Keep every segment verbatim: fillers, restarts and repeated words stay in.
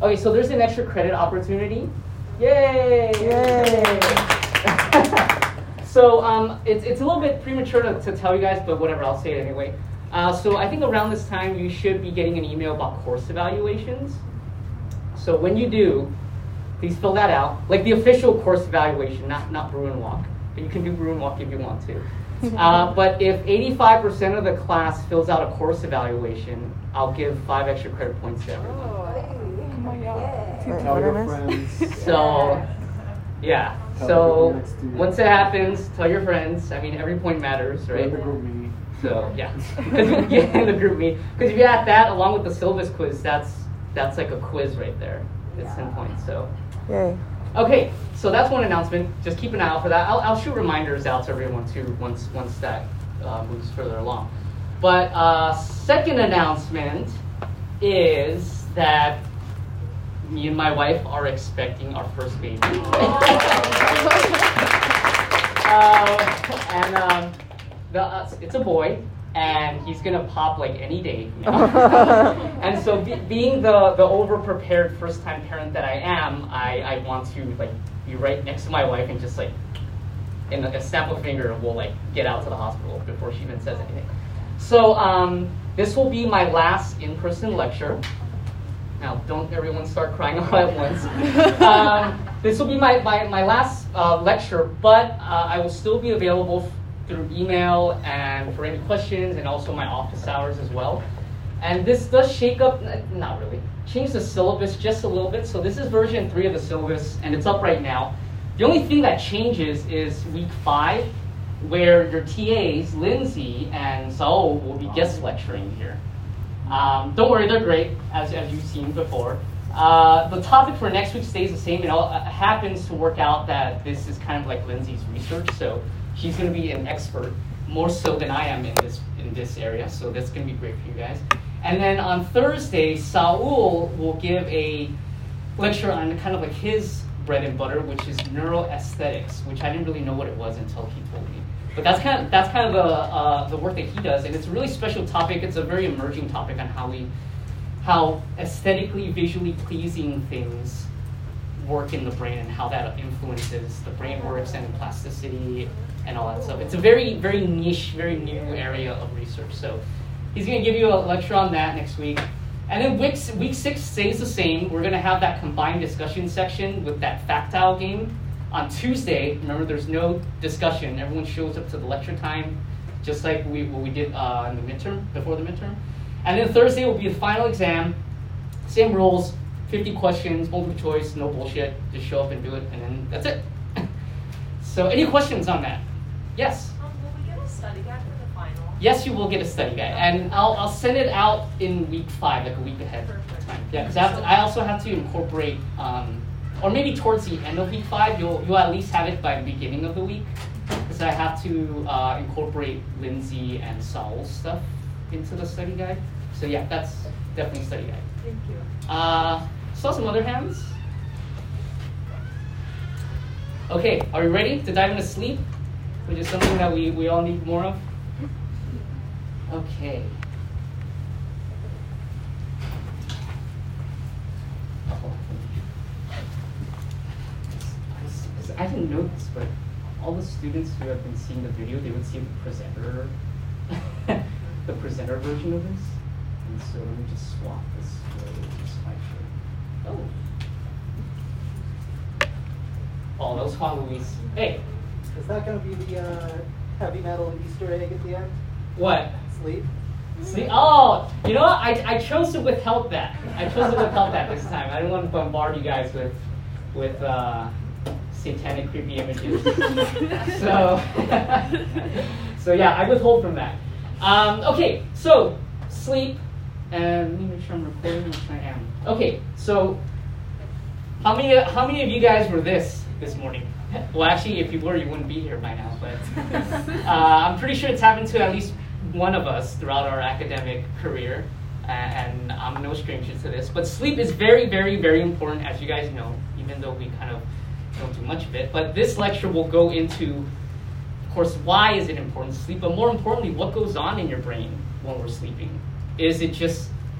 Okay, so there's an extra credit opportunity. Yay! Yay! So um, it's, it's a little bit premature to, to tell you guys, but whatever, I'll say it anyway. Uh, so I think around this time, you should be getting an email about course evaluations. So when you do, please fill that out. Like the official course evaluation, not, not Brew and Walk. But you can do Brew and Walk if you want to. Uh, but if eighty-five percent of the class fills out a course evaluation, I'll give five extra credit points to everyone. Oh my god. Tell your friends. So, yeah. Tell So once it happens, tell your friends. I mean, every point matters, right? The group me. So yeah, because yeah, in the group me. Because if you add that along with the syllabus quiz, that's that's like a quiz right there. It's ten points. So. Yay. Okay, so that's one announcement. Just keep an eye out for that. I'll, I'll shoot reminders out to everyone too once once that uh, moves further along. But uh, second announcement is that me and my wife are expecting our first baby. uh, and um, the, uh, it's a boy, and he's gonna pop like any day. You know? And so, be, being the the over-prepared first-time parent that I am, I, I want to like be right next to my wife and just like, in a, a snap of a finger, we'll like get out to the hospital before she even says anything. So um, this will be my last in-person lecture. Now, don't everyone start crying all at once. Um, this will be my, my, my last uh, lecture, but uh, I will still be available through email and for any questions, and also my office hours as well. And this does shake up, not really, change the syllabus just a little bit. So this is version three of the syllabus, and it's up right now. The only thing that changes is week five, where your T As, Lindsay and Saul, will be guest lecturing here. Um, don't worry, they're great, as, as you've seen before. Uh, the topic for next week stays the same. It all uh, happens to work out that this is kind of like Lindsay's research, so she's going to be an expert, more so than I am in this in this area, so that's going to be great for you guys. And then on Thursday, Saul will give a lecture on kind of like his bread and butter, which is neuroaesthetics, which I didn't really know what it was until he told me. But that's kind of that's kind of the uh, the work that he does, and it's a really special topic. It's a very emerging topic on how we how aesthetically, visually pleasing things work in the brain and how that influences the brain works and plasticity and all that stuff. It's a very very niche, very new area of research. So he's going to give you a lecture on that next week. And then week, week six stays the same. We're going to have that combined discussion section with that Factile game. On Tuesday, remember there's no discussion. Everyone shows up to the lecture time, just like we what we did uh, in the midterm, before the midterm. And then Thursday will be the final exam. Same rules, fifty questions, multiple choice, no bullshit. Just show up and do it, and then that's it. So any questions on that? Yes? Um, will we get a study guide for the final? Yes, you will get a study guide. And I'll, I'll send it out in week five, like a week ahead. Perfect. Time. Yeah, because I, I also have to incorporate, um, or maybe towards the end of week five, you'll, you'll at least have it by the beginning of the week. Because I have to uh, incorporate Lindsay and Saul's stuff into the study guide. So yeah, that's definitely study guide. Thank you. Uh, saw some other hands. Okay, are we ready to dive into sleep? Which is something that we, we all need more of. Okay. I didn't know this, but all the students who have been seeing the video, they would see the presenter, the presenter version of this. And so let me just swap this slideshow. Oh. Oh, those Juan Luis. Hey. Is that going to be the uh, heavy metal Easter egg at the end? What? Sleep? Sleep? Oh, you know what? I, I chose to withhold that. I chose to withhold that this time. I didn't want to bombard you guys with with uh, satanic, creepy images. so, so yeah, I withhold from that. Um, okay, so sleep. And let me make sure I'm recording, which I am. Okay, so how many how many of you guys were this this morning? Well, actually, if you were, you wouldn't be here by now. But uh, I'm pretty sure it's happened to at least one of us throughout our academic career, and I'm no stranger to this. But sleep is very, very, very important, as you guys know, even though we kind of don't do much of it. But this lecture will go into, of course, why is it important to sleep, but more importantly, what goes on in your brain when we're sleeping. Is it just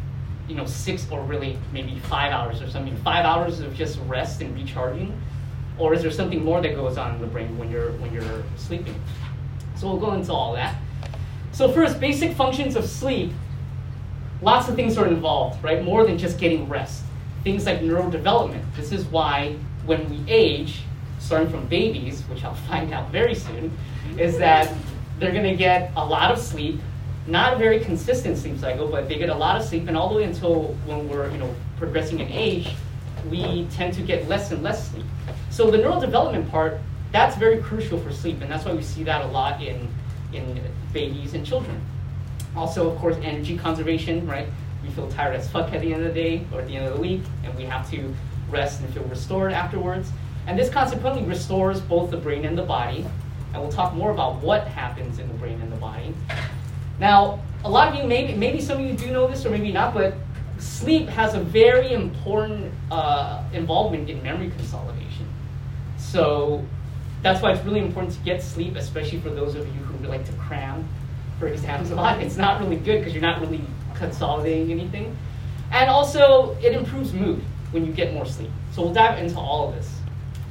you know, six or really maybe five hours or something, five hours of just rest and recharging? Or is there something more that goes on in the brain when you're, when you're sleeping? So we'll go into all that. So first, basic functions of sleep. Lots of things are involved, right? More than just getting rest. Things like neurodevelopment. This is why when we age, starting from babies, which I'll find out very soon, is that they're gonna get a lot of sleep, not a very consistent sleep cycle, but they get a lot of sleep, and all the way until when we're, you know, progressing in age, we tend to get less and less sleep. So the neurodevelopment part, that's very crucial for sleep, and that's why we see that a lot in, in babies and children. Also, of course, energy conservation, right? We feel tired as fuck at the end of the day or at the end of the week, and we have to rest and feel restored afterwards. And this consequently restores both the brain and the body, and we'll talk more about what happens in the brain and the body. Now, a lot of you, maybe, maybe some of you do know this or maybe not, but sleep has a very important uh, involvement in memory consolidation. So that's why it's really important to get sleep, especially for those of you who like to cram for exams a lot. It's not really good because you're not really consolidating anything. And also, it improves mood when you get more sleep. So we'll dive into all of this.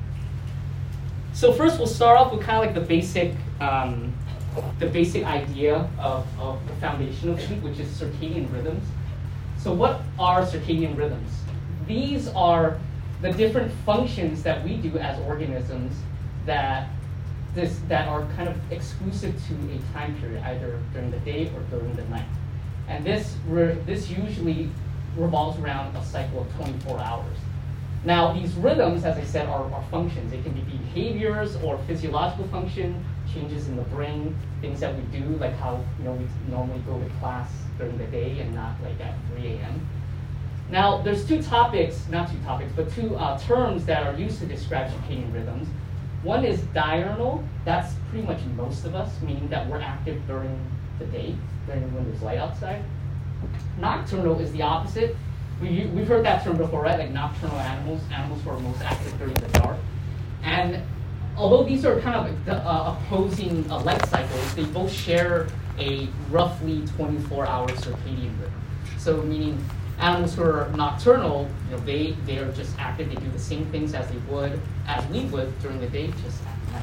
So first, we'll start off with kind of like the basic, um, the basic idea of, of the foundation of sleep, which is circadian rhythms. So what are circadian rhythms? These are the different functions that we do as organisms that this that are kind of exclusive to a time period, either during the day or during the night. And this re this usually revolves around a cycle of twenty-four hours. Now, these rhythms, as I said, are, are functions. They can be behaviors or physiological function, changes in the brain, things that we do, like how, you know, we normally go to class during the day and not like at three A M Now, there's two topics, not two topics, but two uh, terms that are used to describe circadian rhythms. One is diurnal. That's pretty much most of us, meaning that we're active during the day, during when there's light outside. Nocturnal is the opposite. We, we've heard that term before, right? Like nocturnal animals, animals who are most active during the dark. And although these are kind of like the, uh, opposing uh, light cycles, they both share a roughly twenty-four hour circadian rhythm. So meaning animals who are nocturnal, you know, they, they are just active, they do the same things as they would, as we would during the day, just at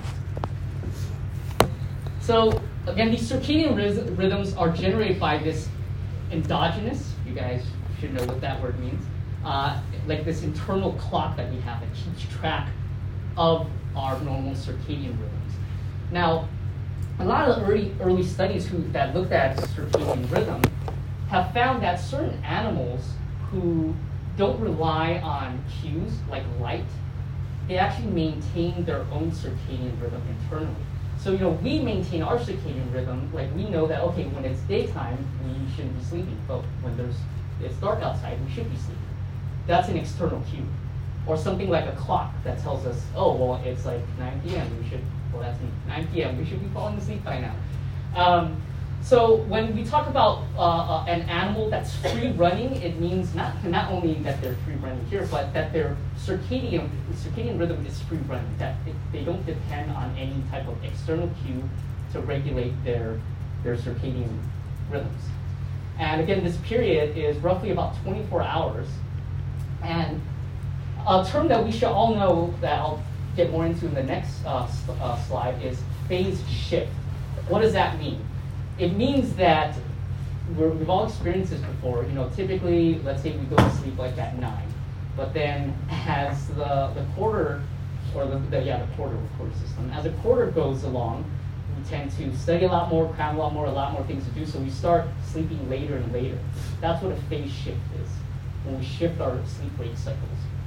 night. So again, these circadian rhythms are generated by this endogenous, you guys should know what that word means, uh, like this internal clock that we have that keeps track of our normal circadian rhythms. Now, a lot of the early, early studies who, that looked at circadian rhythm have found that certain animals who don't rely on cues like light, they actually maintain their own circadian rhythm internally. So, you know, we maintain our circadian rhythm, like we know that, okay, when it's daytime, we shouldn't be sleeping, but when there's, it's dark outside, we should be sleeping. That's an external cue. Or something like a clock that tells us, oh, well, it's like nine P M, we should, well, that's nine P M, we should be falling asleep by now. Um, so when we talk about uh, uh, an animal that's free running, it means not, not only that they're free running here, but that their circadian, circadian rhythm is free running, that it, they don't depend on any type of external cue to regulate their, their circadian rhythms. And again, this period is roughly about twenty-four hours. And a term that we should all know that I'll get more into in the next uh, uh, slide is phase shift. What does that mean? It means that we're, we've all experienced this before. You know, typically, let's say we go to sleep like at nine, but then as the the quarter, or the, the yeah the quarter quarter system, as the quarter goes along, we tend to study a lot more, cram a lot more, a lot more things to do. So we start sleeping later and later. That's what a phase shift is, when we shift our sleep-wake cycles.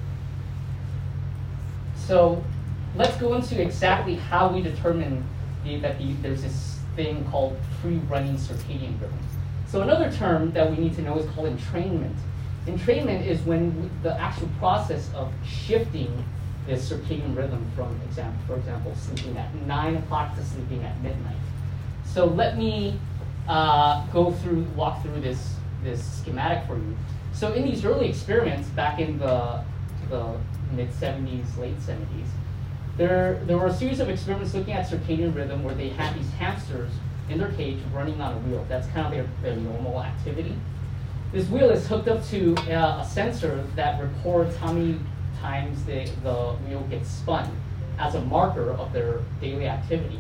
So let's go into exactly how we determine the, that the, there's this thing called free-running circadian rhythms. So another term that we need to know is called entrainment. Entrainment is when we, the actual process of shifting the circadian rhythm from, example, for example, sleeping at nine o'clock to sleeping at midnight. So let me uh, go through, walk through this, this schematic for you. So in these early experiments back in the, the mid seventies, late seventies, there, there were a series of experiments looking at circadian rhythm where they had these hamsters in their cage running on a wheel. That's kind of their, their normal activity. this wheel is hooked up to uh, a sensor that records how many times the, the wheel gets spun as a marker of their daily activity.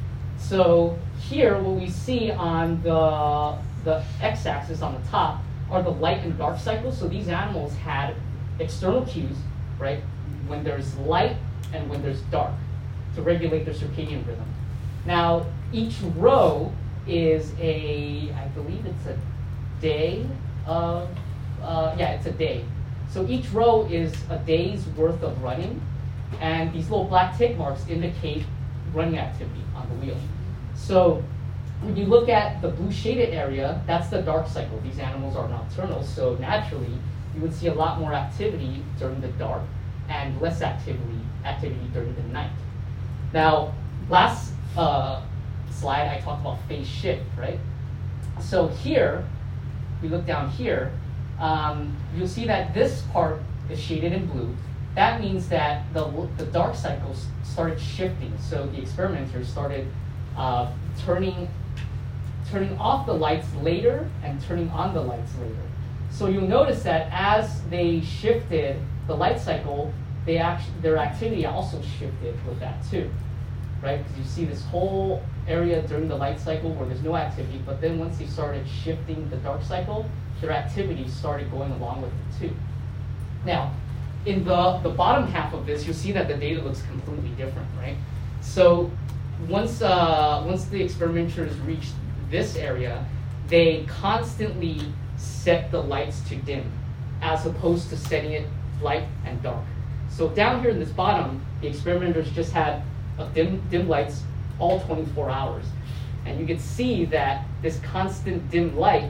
So here, what we see on the, the x-axis on the top are the light and dark cycles. So these animals had external cues, right, when there's light and when there's dark to regulate their circadian rhythm. Now, each row is a, I believe it's a day of, uh, yeah, it's a day. So each row is a day's worth of running, and these little black tick marks indicate running activity on the wheel. So when you look at the blue shaded area, that's the dark cycle. These animals are nocturnal, so naturally you would see a lot more activity during the dark and less activity activity during the night. Now, last uh, slide I talked about phase shift, right? So here, we look down here, um, you'll see that this part is shaded in blue. That means that the, the dark cycles started shifting. So the experimenters started uh, turning, turning off the lights later and turning on the lights later. So you'll notice that as they shifted the light cycle, they actually, their activity also shifted with that too, right? Because you see this whole area during the light cycle where there's no activity, but then once they started shifting the dark cycle, their activity started going along with it too. Now, in the, the bottom half of this, you'll see that the data looks completely different, right? So once, uh, once the experimenters reached this area, they constantly set the lights to dim, as opposed to setting it light and dark. So down here in this bottom, the experimenters just had a dim, dim lights all twenty-four hours. And you can see that this constant dim light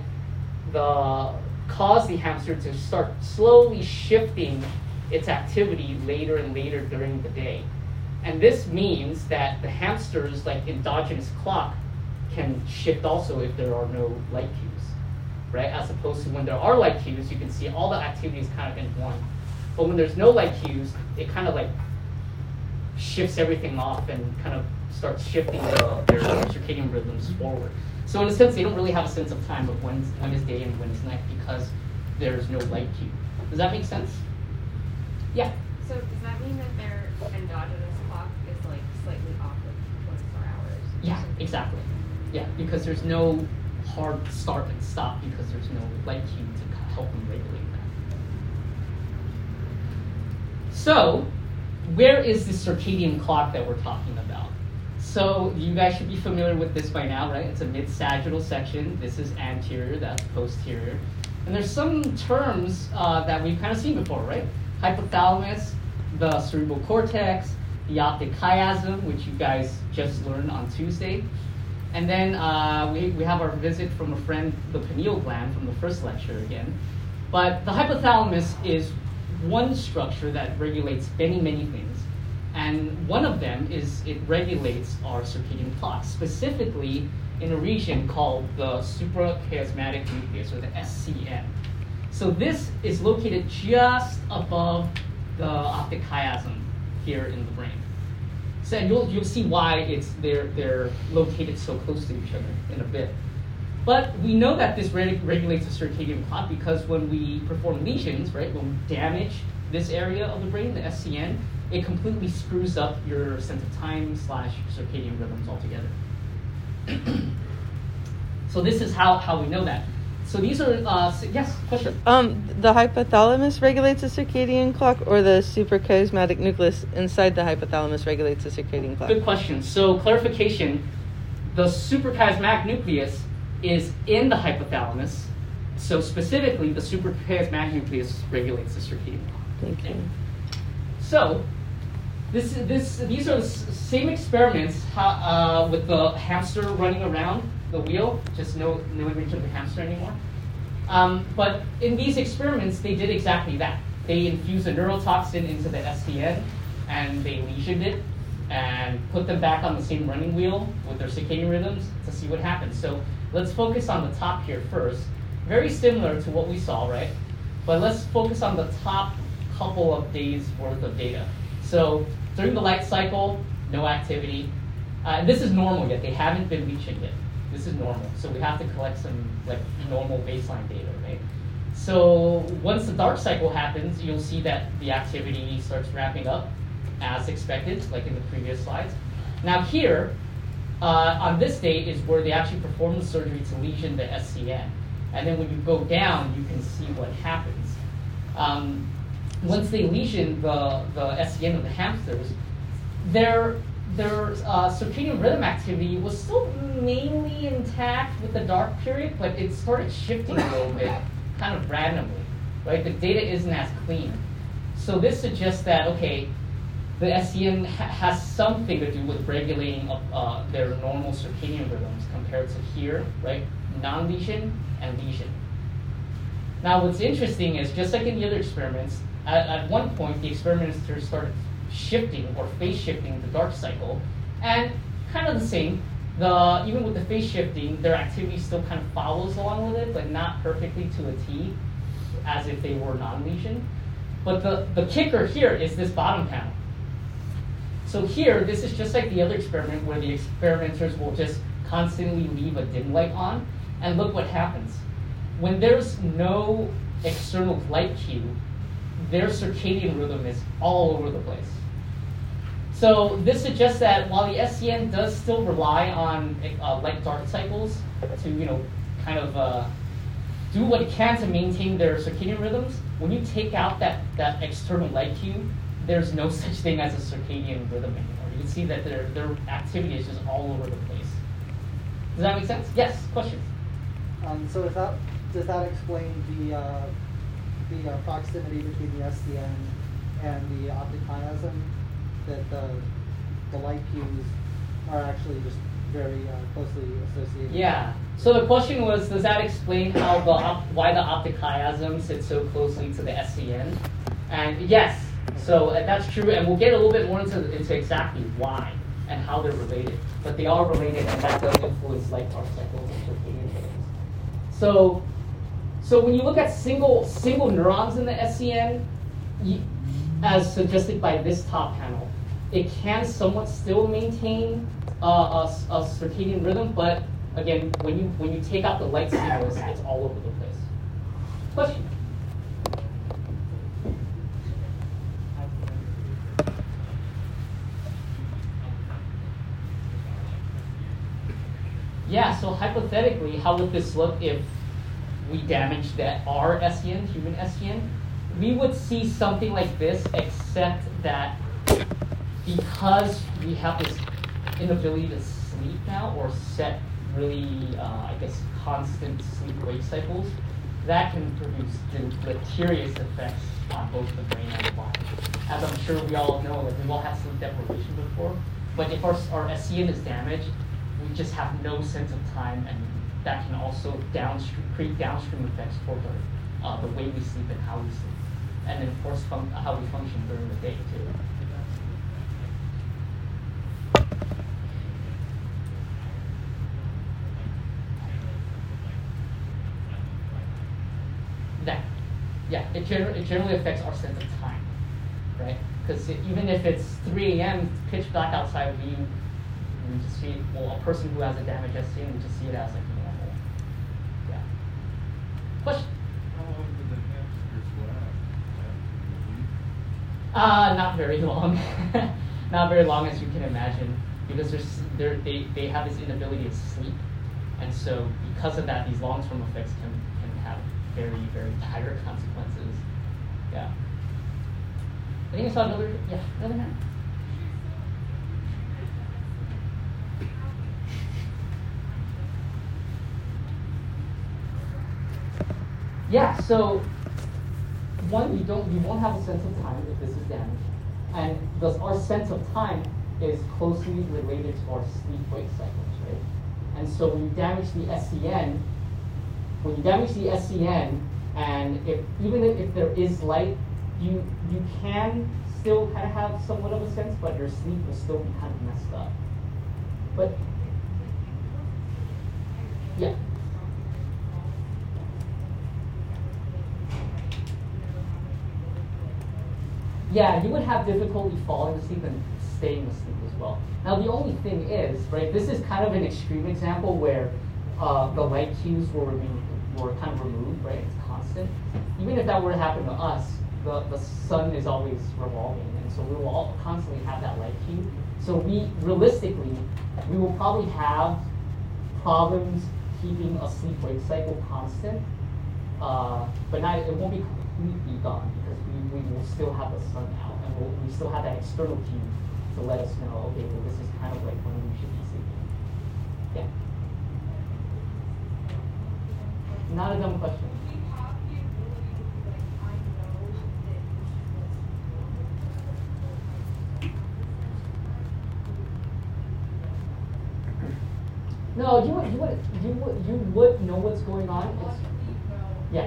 the, caused the hamster to start slowly shifting its activity later and later during the day. And this means that the hamster's like endogenous clock can shift also if there are no light cues, right? As opposed to when there are light cues, you can see all the activities kind of in one. But when there's no light cues, it kind of like shifts everything off and kind of starts shifting the, their circadian rhythms forward. So in a sense, they don't really have a sense of time of when, when is day and when is night because there's no light cue. Does that make sense? Yeah. So does that mean that their endogenous clock is like slightly off of twenty-four hours? Yeah, exactly. Yeah, because there's no hard start and stop because there's no light cue to help them regulate that. So, where is the circadian clock that we're talking about? So, you guys should be familiar with this by now, right? It's a mid-sagittal section. This is anterior, that's posterior. And there's some terms uh, that we've kind of seen before, right? Hypothalamus, the cerebral cortex, the optic chiasm, which you guys just learned on Tuesday. And then uh, we, we have our visit from a friend, the pineal gland, from the first lecture again. But the hypothalamus is one structure that regulates many, many things. And one of them is it regulates our circadian clock, specifically in a region called the suprachiasmatic nucleus, or the S C N. So this is located just above the optic chiasm here in the brain. So you'll, you'll see why it's they're, they're located so close to each other in a bit. But we know that this reg regulates the circadian clock because when we perform lesions, right, when we damage this area of the brain, the S C N, it completely screws up your sense of time slash circadian rhythms altogether. So this is how, how we know that. So these are, uh, yes, question? Um, the hypothalamus regulates the circadian clock, or the suprachiasmatic nucleus inside the hypothalamus regulates the circadian clock? Good question. So clarification, the suprachiasmatic nucleus is in the hypothalamus. So specifically, the suprachiasmatic nucleus regulates the circadian clock. Thank you. So this, this, these are the same experiments uh, with the hamster running around the wheel, just no, no image of the hamster anymore. Um, but in these experiments, they did exactly that. They infused a neurotoxin into the S C N, and they lesioned it, and put them back on the same running wheel with their circadian rhythms to see what happens. So let's focus on the top here first. Very similar to what we saw, right? But let's focus on the top couple of days worth of data. So during the light cycle, no activity. Uh, this is normal yet. They haven't been leaching yet. This is normal. So we have to collect some like normal baseline data, right? So once the dark cycle happens, you'll see that the activity starts ramping up as expected, like in the previous slides. Now here, uh, on this date is where they actually perform the surgery to lesion the S C N. And then when you go down, you can see what happens. Um, once they lesion the, the S C N of the hamsters, their, their uh, circadian rhythm activity was still mainly intact with the dark period, but it started shifting a little bit, kind of randomly, right? The data isn't as clean. So this suggests that, okay, the S C N ha has something to do with regulating uh, their normal circadian rhythms compared to here, right? Non-lesion and lesion. Now what's interesting is, just like in the other experiments, at, at one point the experimenters started shifting or phase shifting the dark cycle, and kind of the same, the, even with the phase shifting, their activity still kind of follows along with it, but not perfectly to a T, as if they were non-lesion. But the, the kicker here is this bottom panel. So here, this is just like the other experiment where the experimenters will just constantly leave a dim light on, and look what happens. When there's no external light cue, their circadian rhythm is all over the place. So this suggests that while the S C N does still rely on uh, light-dark cycles to, you know, kind of uh, do what it can to maintain their circadian rhythms, when you take out that, that external light cue, there's no such thing as a circadian rhythm anymore. You can see that their, their activity is just all over the place. Does that make sense? Yes, questions? Um, so is that, does that explain the, uh, the uh, proximity between the S C N and the optic chiasm? That the, the light cues are actually just very uh, closely associated? Yeah. So the question was, does that explain how the op why the optic chiasm sits so closely to the S C N? And yes, so uh, that's true, and we'll get a little bit more into, into exactly why and how they're related. But they are related, and that does influence light-dark cycles and circadian rhythms. So, so when you look at single single neurons in the S C N, you, as suggested by this top panel, it can somewhat still maintain uh, a, a circadian rhythm, but again, when you when you take out the light stimulus, it's all over the place. Question? Yeah, so hypothetically, how would this look if we damaged that our S C N, human S C N? We would see something like this, except that because we have this inability to sleep now, or set really, uh, I guess, constant sleep-wake cycles, that can produce deleterious effects on both the brain and the body. As I'm sure we all know, like, we've all had sleep deprivation before, but if our, our S C N is damaged, we just have no sense of time, and that can also downstream, create downstream effects for the, uh, the way we sleep and how we sleep. And then, of course, fun how we function during the day, too. That, yeah, it, gener it generally affects our sense of time, right? Because even if it's three A M, pitch black outside, we, we just see, well, a person who has a damaged S C N, we just see it as like normal. Yeah. Question? How long did the hamsters last? Uh, not very long. Not very long, as you can imagine, because there's, they're, they, they have this inability to sleep. And so because of that, these long-term effects can, can have very, very dire consequences. Yeah. I think I saw another, yeah, another hand. Yeah, so one, you don't, you won't have a sense of time if this is damaged, and thus our sense of time is closely related to our sleep-wake cycles, right? And so when you damage the S C N, when you damage the S C N, and if even if, if there is light, you you can still kind of have somewhat of a sense, but your sleep will still be kind of messed up. But yeah. Yeah, you would have difficulty falling asleep and staying asleep as well. Now the only thing is, right, this is kind of an extreme example where uh, the light cues were, were kind of removed, right? It's constant. Even if that were to happen to us, the, the sun is always revolving, and so we will all constantly have that light hue. So we, realistically, we will probably have problems keeping a sleep-wake cycle constant, uh, but not, it won't be completely gone because we, we will still have the sun out, and we'll, we still have that external cue to let us know, okay, well, this is kind of like when we should be sleeping. Yeah. Not a dumb question. No, you would, you would, you would, you would know what's going on. It's, yeah.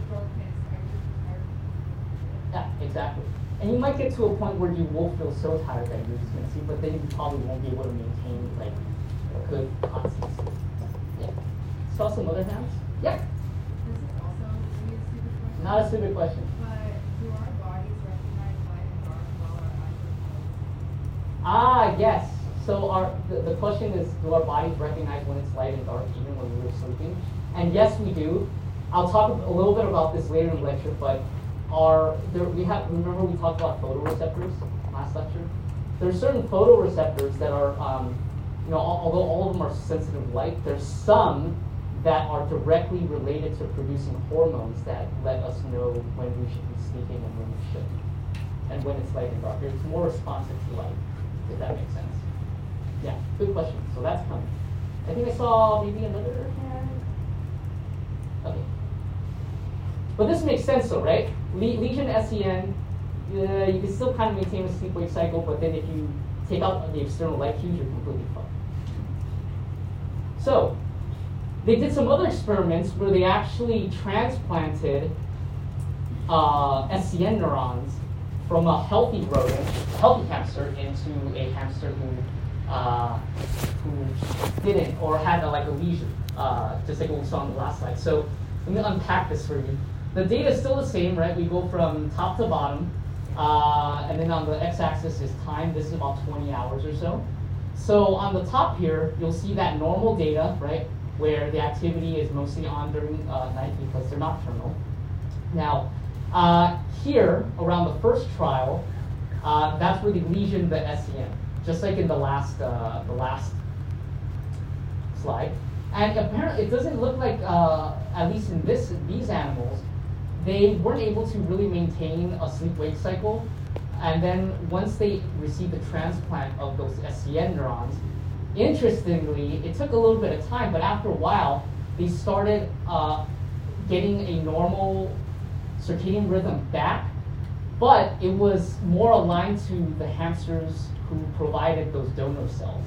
Yeah, exactly. And you might get to a point where you will feel so tired that you're just gonna sleep, but then you probably won't be able to maintain like a good consistency. Yeah. Saw some other hands. Yeah. This is also maybe a stupid question. Not a stupid question. But do our bodies recognize light and dark while our eyes are closed? Ah, yes. So our the, the question is, do our bodies recognize when it's light and dark even when we're sleeping? And yes, we do. I'll talk a little bit about this later in the lecture, but our there we have remember we talked about photoreceptors last lecture. There are certain photoreceptors that are um, you know, although all of them are sensitive to light, there's some that are directly related to producing hormones that let us know when we should be sleeping and when we shouldn't, and when it's light and dark. It's more responsive to light, if that makes sense. Yeah, good question. So that's coming. I think I saw maybe another hand. Okay. But this makes sense though, right? Le lesion S E N, uh, you can still kind of maintain a sleep-wake cycle, but then if you take out the external light cues, you're completely fucked. So, they did some other experiments where they actually transplanted uh, S C N neurons from a healthy rodent, a healthy hamster, into a hamster who uh, who didn't or had a, like a lesion, uh, just like what we saw on the last slide. So let me unpack this for you. The data is still the same, right? We go from top to bottom, uh, and then on the x-axis is time. This is about twenty hours or so. So on the top here, you'll see that normal data, right, where the activity is mostly on during uh, night because they're nocturnal. Now, uh, here around the first trial, uh, that's where the lesion, the S E N, just like in the last uh, the last slide. And apparently, it doesn't look like, uh, at least in this these animals, they weren't able to really maintain a sleep-wake cycle. And then once they received the transplant of those S C N neurons, interestingly, it took a little bit of time, but after a while, they started uh, getting a normal circadian rhythm back, but it was more aligned to the hamsters who provided those donor cells.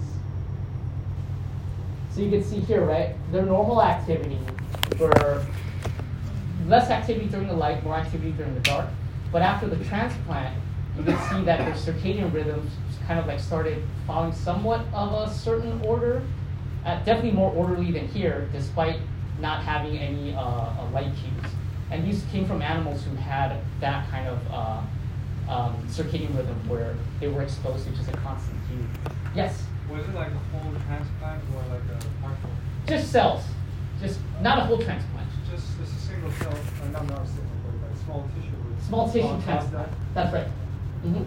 So you can see here, right, their normal activity were less activity during the light, more activity during the dark, but after the transplant, you can see that their circadian rhythms kind of like started following somewhat of a certain order, uh, definitely more orderly than here, despite not having any uh, uh, light cues. And these came from animals who had that kind of uh, um, circadian rhythm where they were exposed to just a constant cue. Yes? Was it like a whole transplant or like a partial? Just cells, just not a whole transplant. Just, just a single cell, uh, not, not a single, but like small tissue. With Small tissue small transplant. cells. That's right. Mm-hmm.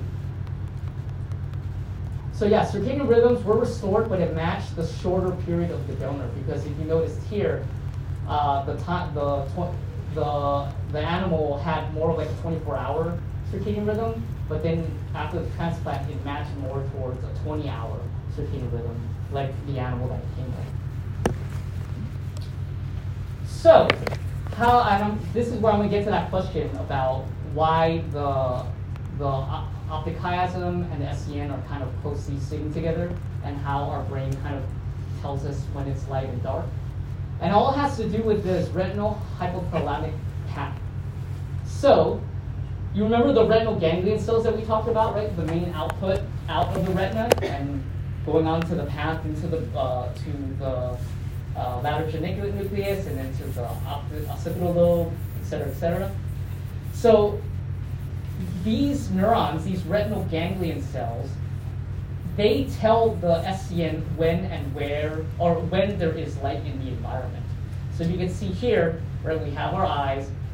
So yeah, circadian rhythms were restored, but it matched the shorter period of the donor. Because if you noticed here, uh, the time, the the the animal had more of like a twenty-four hour circadian rhythm, but then after the transplant, it matched more towards a twenty hour circadian rhythm, like the animal that it came with. So, how I don't, this is where I'm going to get to that question about why the the optic chiasm and the S E N are kind of closely sitting together, and how our brain kind of tells us when it's light and dark. And all it has to do with this retinal hypothalamic path. So, you remember the retinal ganglion cells that we talked about, right? The main output out of the retina and going on to the path into the uh, to the uh, lateral geniculate nucleus and then to the occipital lobe, et cetera, et cetera. So these neurons, these retinal ganglion cells, they tell the S C N when and where, or when there is light in the environment. So you can see here, where we have our eyes,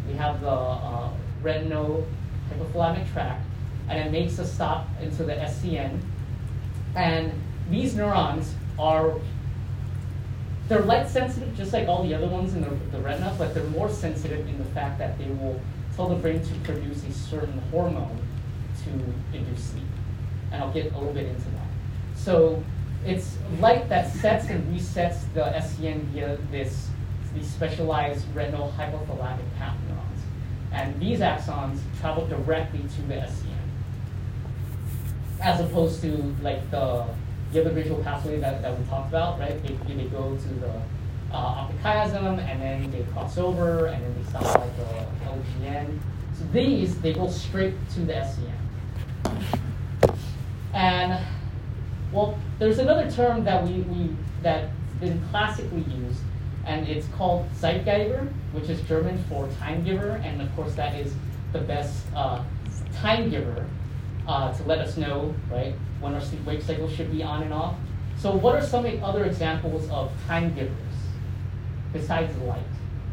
we have the uh, retinal hypothalamic tract, and it makes a stop into the S C N. And these neurons are, they're light sensitive just like all the other ones in the, the retina, but they're more sensitive in the fact that they will tell the brain to produce a certain hormone to induce sleep. And I'll get a little bit into that. So it's light that sets and resets the S C N via this, these specialized retinal hypothalamic path neurons. And these axons travel directly to the S C N, as opposed to like the, the other visual pathway that, that we talked about, right? They, they go to the uh, optic chiasm, and then they cross over, and then they stop like the L G N. So these, they go straight to the S C N. And well, there's another term that we, we that's been classically used, and it's called Zeitgeber, which is German for time giver, and of course that is the best uh, time giver uh, to let us know, right, when our sleep-wake cycle should be on and off. So what are some other examples of time givers besides light?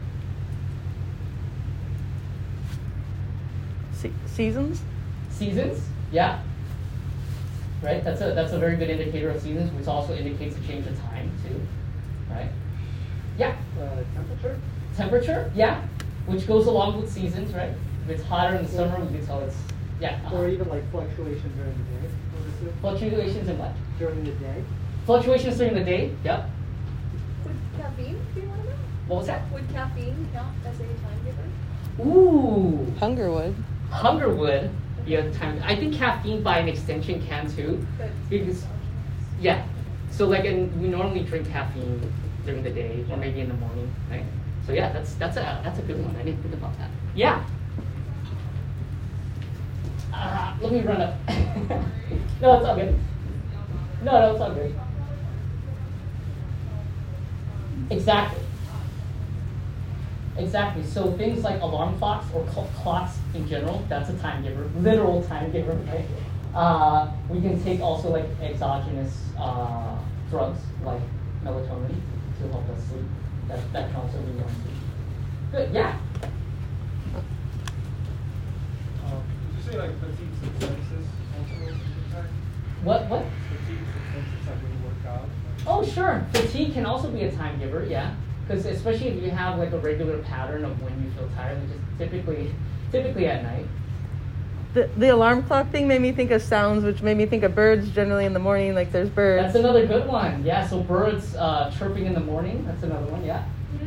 Se- seasons? Seasons, yeah. Right, that's a that's a very good indicator of seasons, which also indicates a change of time too, right? Yeah. Uh, temperature? Temperature, yeah, which goes along with seasons, right? If it's hotter in the summer, we can tell it's yeah. Uh-huh. Or even like fluctuation during the day? Notice it? Fluctuations in what? During the day? Fluctuations during the day. Yep. Would caffeine, do you want to know? What was that? Would caffeine count as a time giver? Ooh, Hunger would. hunger would be a time. I think caffeine, by an extension, can too, But because yeah. So like, in, we normally drink caffeine during the day or maybe in the morning, right? So yeah, that's that's a that's a good one. I didn't think about that. Yeah. Uh, let me run up. No, it's all good. No, no, it's all good. Exactly. Exactly. So things like alarm clocks or cl- clocks in general, that's a time giver, literal time giver, right? Uh, we can take also like exogenous uh, drugs like melatonin to help us sleep. That that can also be one too. Good. Yeah. Um, did you say like fatigue synthesis also impact? What what? Fatigue synthesis, like when you work out? Like, Oh, sure. Fatigue can also be a time giver, yeah. Because especially if you have like a regular pattern of when you feel tired, which is typically typically at night. The, the alarm clock thing made me think of sounds, which made me think of birds generally in the morning, like there's birds. That's another good one. Yeah, so birds uh, chirping in the morning, that's another one, yeah.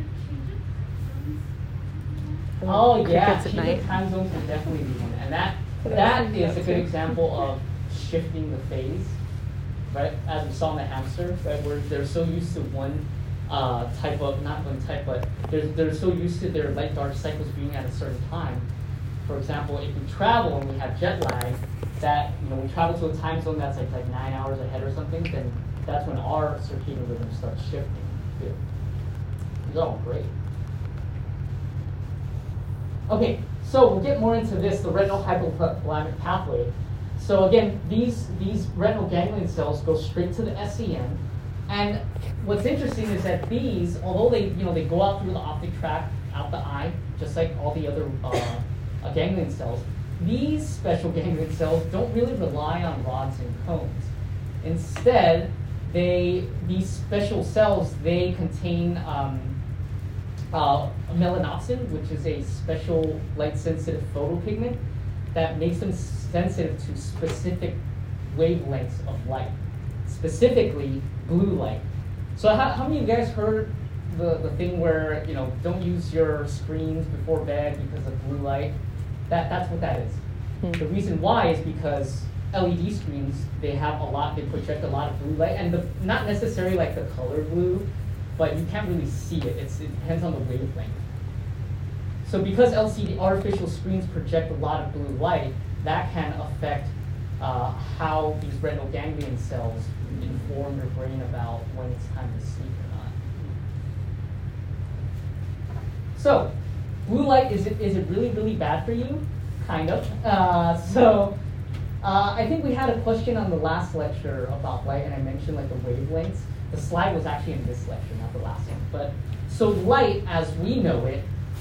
Oh yeah, Crickets at changing night. time zones would definitely be one. And that that is a good example of shifting the phase, right? As we saw in the hamster, right, where they're so used to one uh, type of, not one type, but they're, they're so used to their light dark cycles being at a certain time. For example, if we travel and we have jet lag, that, you know, we travel to a time zone that's like like nine hours ahead or something, then that's when our circadian rhythm starts shifting too. It's all great. Okay, so we'll get more into this, the retinal hypothalamic pathway. So again, these these retinal ganglion cells go straight to the S C N, and what's interesting is that these, although they you know they go out through the optic tract, out the eye, just like all the other uh, uh, ganglion cells, these special ganglion cells don't really rely on rods and cones. Instead, they these special cells they contain um, uh, melanopsin, which is a special light-sensitive photopigment that makes them sensitive to specific wavelengths of light, specifically blue light. So how, how many of you guys heard the, the thing where, you know, don't use your screens before bed because of blue light? That, that's what that is. Hmm. The reason why is because L E D screens, they have a lot, they project a lot of blue light, and the, not necessarily like the color blue, but you can't really see it. It's, it depends on the wavelength. So because L C D artificial screens project a lot of blue light, that can affect uh, how these retinal ganglion cells inform your brain about when it's time to sleep or not. So, blue light, is it is it really, really bad for you? Kind of. Uh, so, uh, I think we had a question on the last lecture about light, and I mentioned like the wavelengths. The slide was actually in this lecture, not the last one. But so light, as we know it,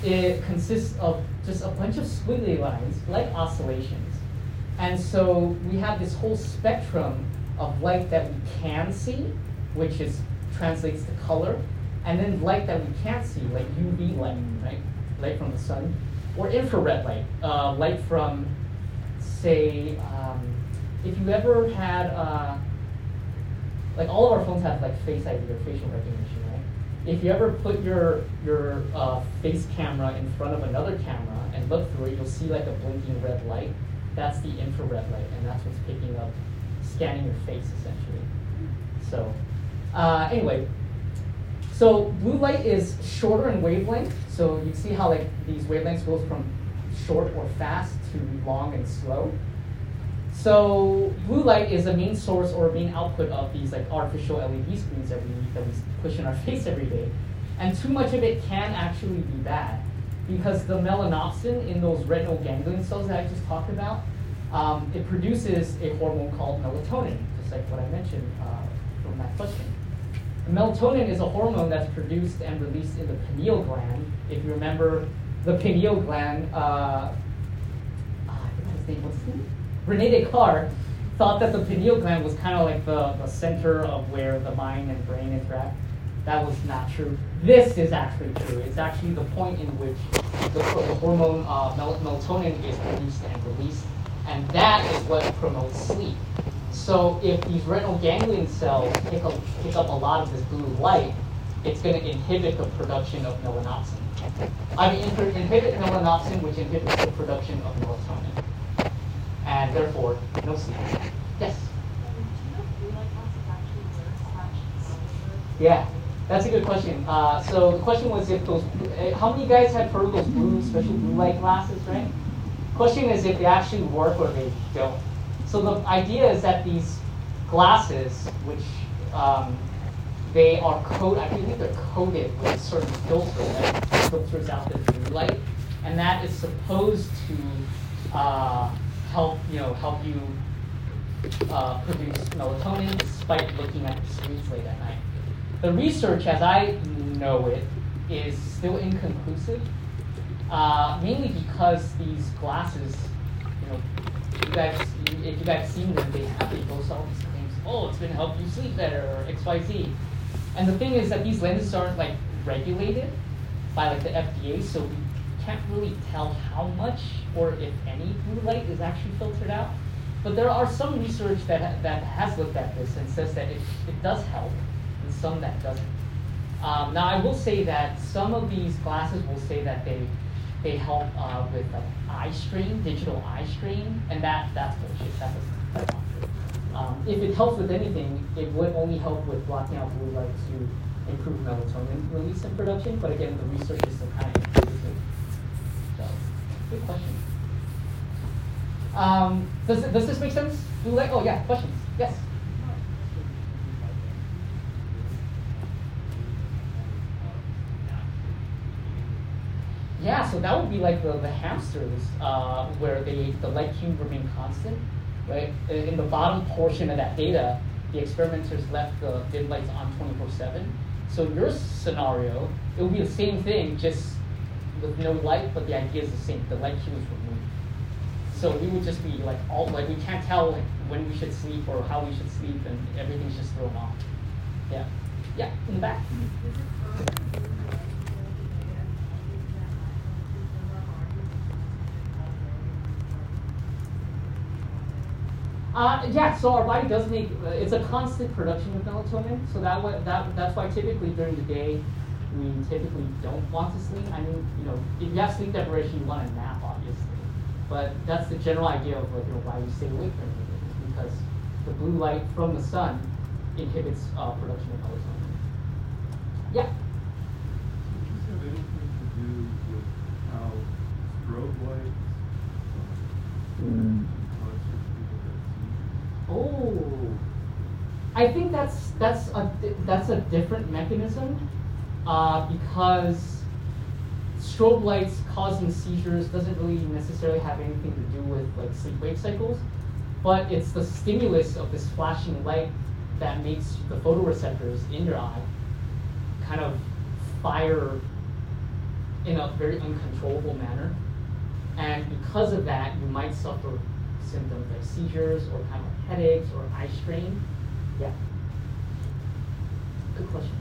it consists of just a bunch of squiggly lines, like oscillations. And so we have this whole spectrum of light that we can see, which is translates to color, and then light that we can't see, like U V light, right? Light from the sun, or infrared light, uh, light from, say, um, if you ever had, uh, like all of our phones have like Face I D or facial recognition, right? If you ever put your your uh, face camera in front of another camera and look through it, you'll see like a blinking red light. That's the infrared light, and that's what's picking up, scanning your face essentially. So, uh, anyway, so blue light is shorter in wavelength. So you see how like these wavelengths go from short or fast to long and slow. So blue light is a main source or main output of these like artificial L E D screens that we that we push in our face every day, and too much of it can actually be bad, because the melanopsin in those retinal ganglion cells that I just talked about, um, it produces a hormone called melatonin, just like what I mentioned uh, from that question. And melatonin is a hormone that's produced and released in the pineal gland. If you remember, the pineal gland, uh, I forgot his name, what's his name? Rene Descartes thought that the pineal gland was kind of like the, the center of where the mind and brain interact. That was not true. This is actually true. It's actually the point in which the, the hormone uh, mel melatonin is produced and released, and that is what promotes sleep. So if these retinal ganglion cells pick up, pick up a lot of this blue light, it's going to inhibit the production of melanopsin. I mean, inhibit melanopsin, which inhibits the production of melatonin, and therefore no sleep. Yes. Yeah. That's a good question. Uh, so the question was if those, uh, how many guys have heard of those blue, special blue light glasses, right? Question is if they actually work or they don't. So the idea is that these glasses, which um, they are coated, I believe they're coated with a certain filter that filters out the blue light, and that is supposed to uh, help, you know, help you uh, produce melatonin despite looking at the screens late at night. The research, as I know it, is still inconclusive, uh, mainly because these glasses, you know, you guys, if you guys seen them, they have they boast all these claims. Oh, it's going to help you sleep better, or X Y Z. And the thing is that these lenses aren't like regulated by like the F D A, so we can't really tell how much or if any blue light is actually filtered out. But there are some research that ha that has looked at this and says that it, it does help, and some that doesn't. Um, now I will say that some of these glasses will say that they they help uh, with like eye strain, digital eye strain, and that that's bullshit. That's, that's not true. Um, if it helps with anything, it would only help with blocking out blue light to improve melatonin release and production. But again, the research is still kind of inconclusive. So, good question. Um, does does this make sense? Blue light? Oh yeah, questions? Yes. Yeah, so that would be like the, the hamsters, uh, where they, the light cube remain constant, right? In the bottom portion of that data, the experimenters left the dim lights on twenty-four seven. So in your scenario, it would be the same thing, just with no light, but the idea is the same. The light cube is removed. So we would just be like, all like we can't tell like when we should sleep or how we should sleep, and everything's just thrown off. Yeah, yeah, in the back. Uh, yeah, so our body does make, uh, it's a constant production of melatonin, so that, way, that that's why typically during the day, we typically don't want to sleep. I mean, you know, if you have sleep deprivation, you want to nap, obviously. But that's the general idea of like, you know, why we stay awake during the day, because the blue light from the sun inhibits uh, production of melatonin. Yeah? Does this have anything to do with how strobe lights mm. Oh, I think that's that's a that's a different mechanism, uh, because strobe lights causing seizures doesn't really necessarily have anything to do with like sleep-wake cycles, but it's the stimulus of this flashing light that makes the photoreceptors in your eye kind of fire in a very uncontrollable manner. And because of that, you might suffer symptoms like seizures or kind of headaches or eye strain. Yeah. Good question.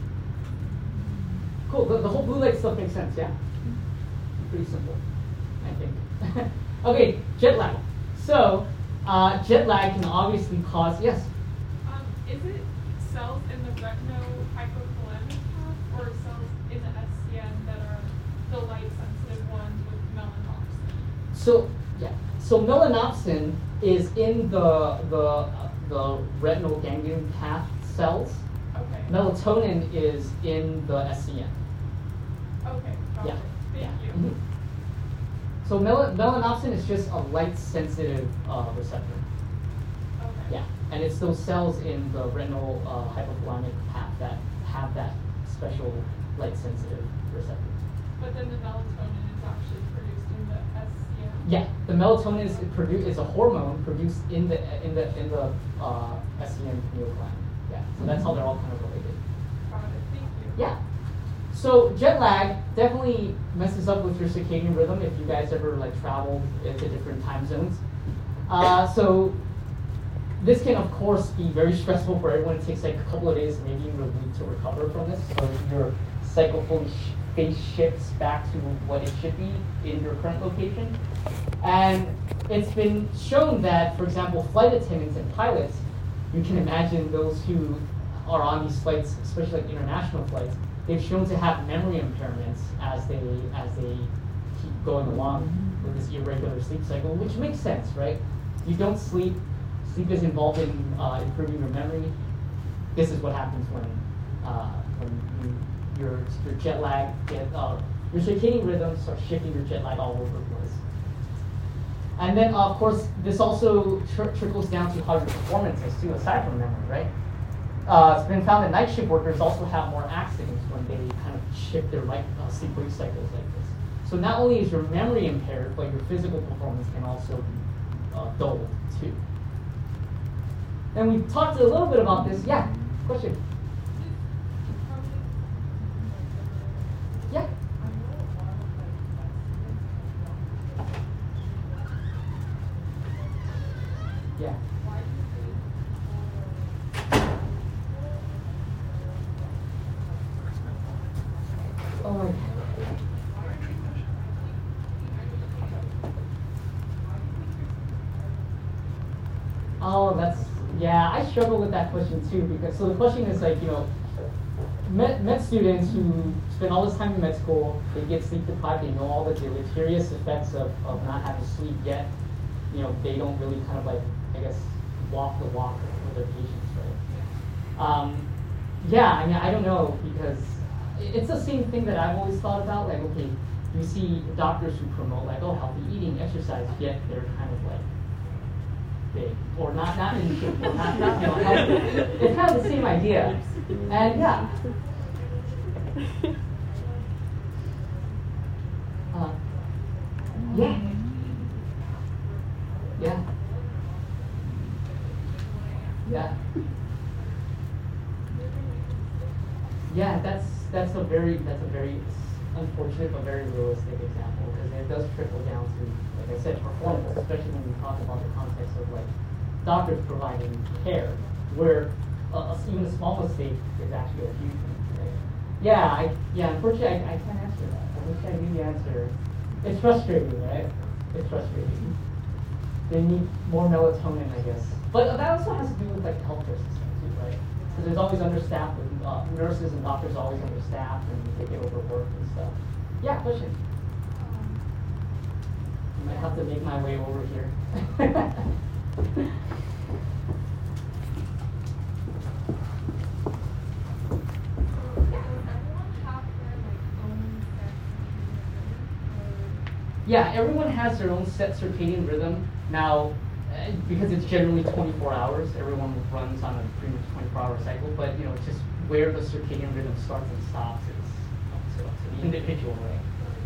Cool. The, the whole blue light stuff makes sense, yeah? Pretty simple, I think. Okay, jet lag. So, uh, jet lag can obviously cause, yes? Um, is it cells in the retinohypothalamic path or cells in the S C N that are the light-sensitive ones with melanopsin? So, yeah. So melanopsin is in the the uh, the retinal ganglion path cells. Okay. Melatonin is in the S C N. Okay, got Yeah. it. Thank yeah. you. Mhm. So mel- melanopsin is just a light-sensitive uh, receptor. Okay. Yeah, and it's those cells in the retinal uh, hypothalamic path that have that special light-sensitive receptor. But then the melatonin is actually produced in the S C N? Yeah, the melatonin is produ- is a hormone produced in the in the in the uh, S C N pineal gland. Yeah, so that's how they're all kind of related. Got it. Thank you. Yeah. So jet lag definitely messes up with your circadian rhythm if you guys ever like traveled into different time zones. Uh, so this can of course be very stressful for everyone. It takes like a couple of days, maybe even a week to recover from this. So your cycle fully sh- phase shifts back to what it should be in your current location. And it's been shown that, for example, flight attendants and pilots, you can imagine those who are on these flights, especially like international flights, they've shown to have memory impairments as they as they keep going along with this irregular sleep cycle, which makes sense, right? You don't sleep. Sleep is involved in uh, improving your memory. This is what happens when uh, when you, your your jet lag get uh, your circadian rhythm starts shifting your jet lag all over the place. And then, uh, of course, this also tr- trickles down to how your performance is too, aside from memory, right? Uh, it's been found that night shift workers also have more accidents when they kind of shift their like, uh, sleep-wake cycles like this. So not only is your memory impaired, but your physical performance can also be uh, dulled too. And we talked a little bit about this. Yeah, question? Yeah. Yeah. Oh my God. Oh, that's, yeah, I struggle with that question too, because, so the question is like, you know, med, med students who spend all this time in med school, they get sleep deprived, they know all the deleterious effects of, of not having sleep, yet, you know, they don't really kind of like, I guess, walk the walk with their patients, right? Um, yeah, I mean, I don't know, because it's the same thing that I've always thought about, like, okay, you see doctors who promote like, oh, healthy eating, exercise, yet they're kind of like, big, or not, not in shape, or not, not, you know, healthy. It's kind of the same idea. And yeah. Uh, yeah. Yeah. Yeah. Yeah, that's that's a very that's a very unfortunate but very realistic example, because it does trickle down to, like I said, performance, especially when we talk about the context of like doctors providing care, where uh, even a small mistake is actually a huge thing. Right? Yeah, I, yeah. Unfortunately, I, I can't answer that. I wish I knew the answer. It's frustrating, right? It's frustrating. They need more melatonin, I guess. But that also has to do with like the healthcare system too, right? Because there's always understaffed, with, uh, nurses and doctors are always understaffed, and they get overworked and stuff. Yeah, question. I might have to make my way over here. Yeah, everyone has their own set circadian rhythm. Now, uh, because it's generally twenty-four hours, everyone runs on a pretty much twenty-four hour cycle, but you know, it's just where the circadian rhythm starts and stops is up to, up to the individual, right?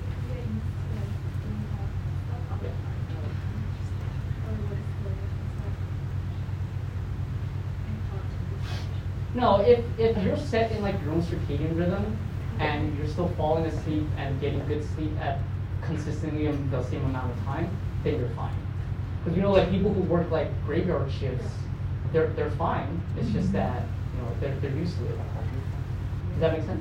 Yeah. No, if, if you're set in like your own circadian rhythm, and you're still falling asleep and getting good sleep at consistently in the same amount of time, then you're fine. Because you know, like people who work like graveyard shifts, they're they're fine. It's just that you know they're they're used to it. Does that make sense?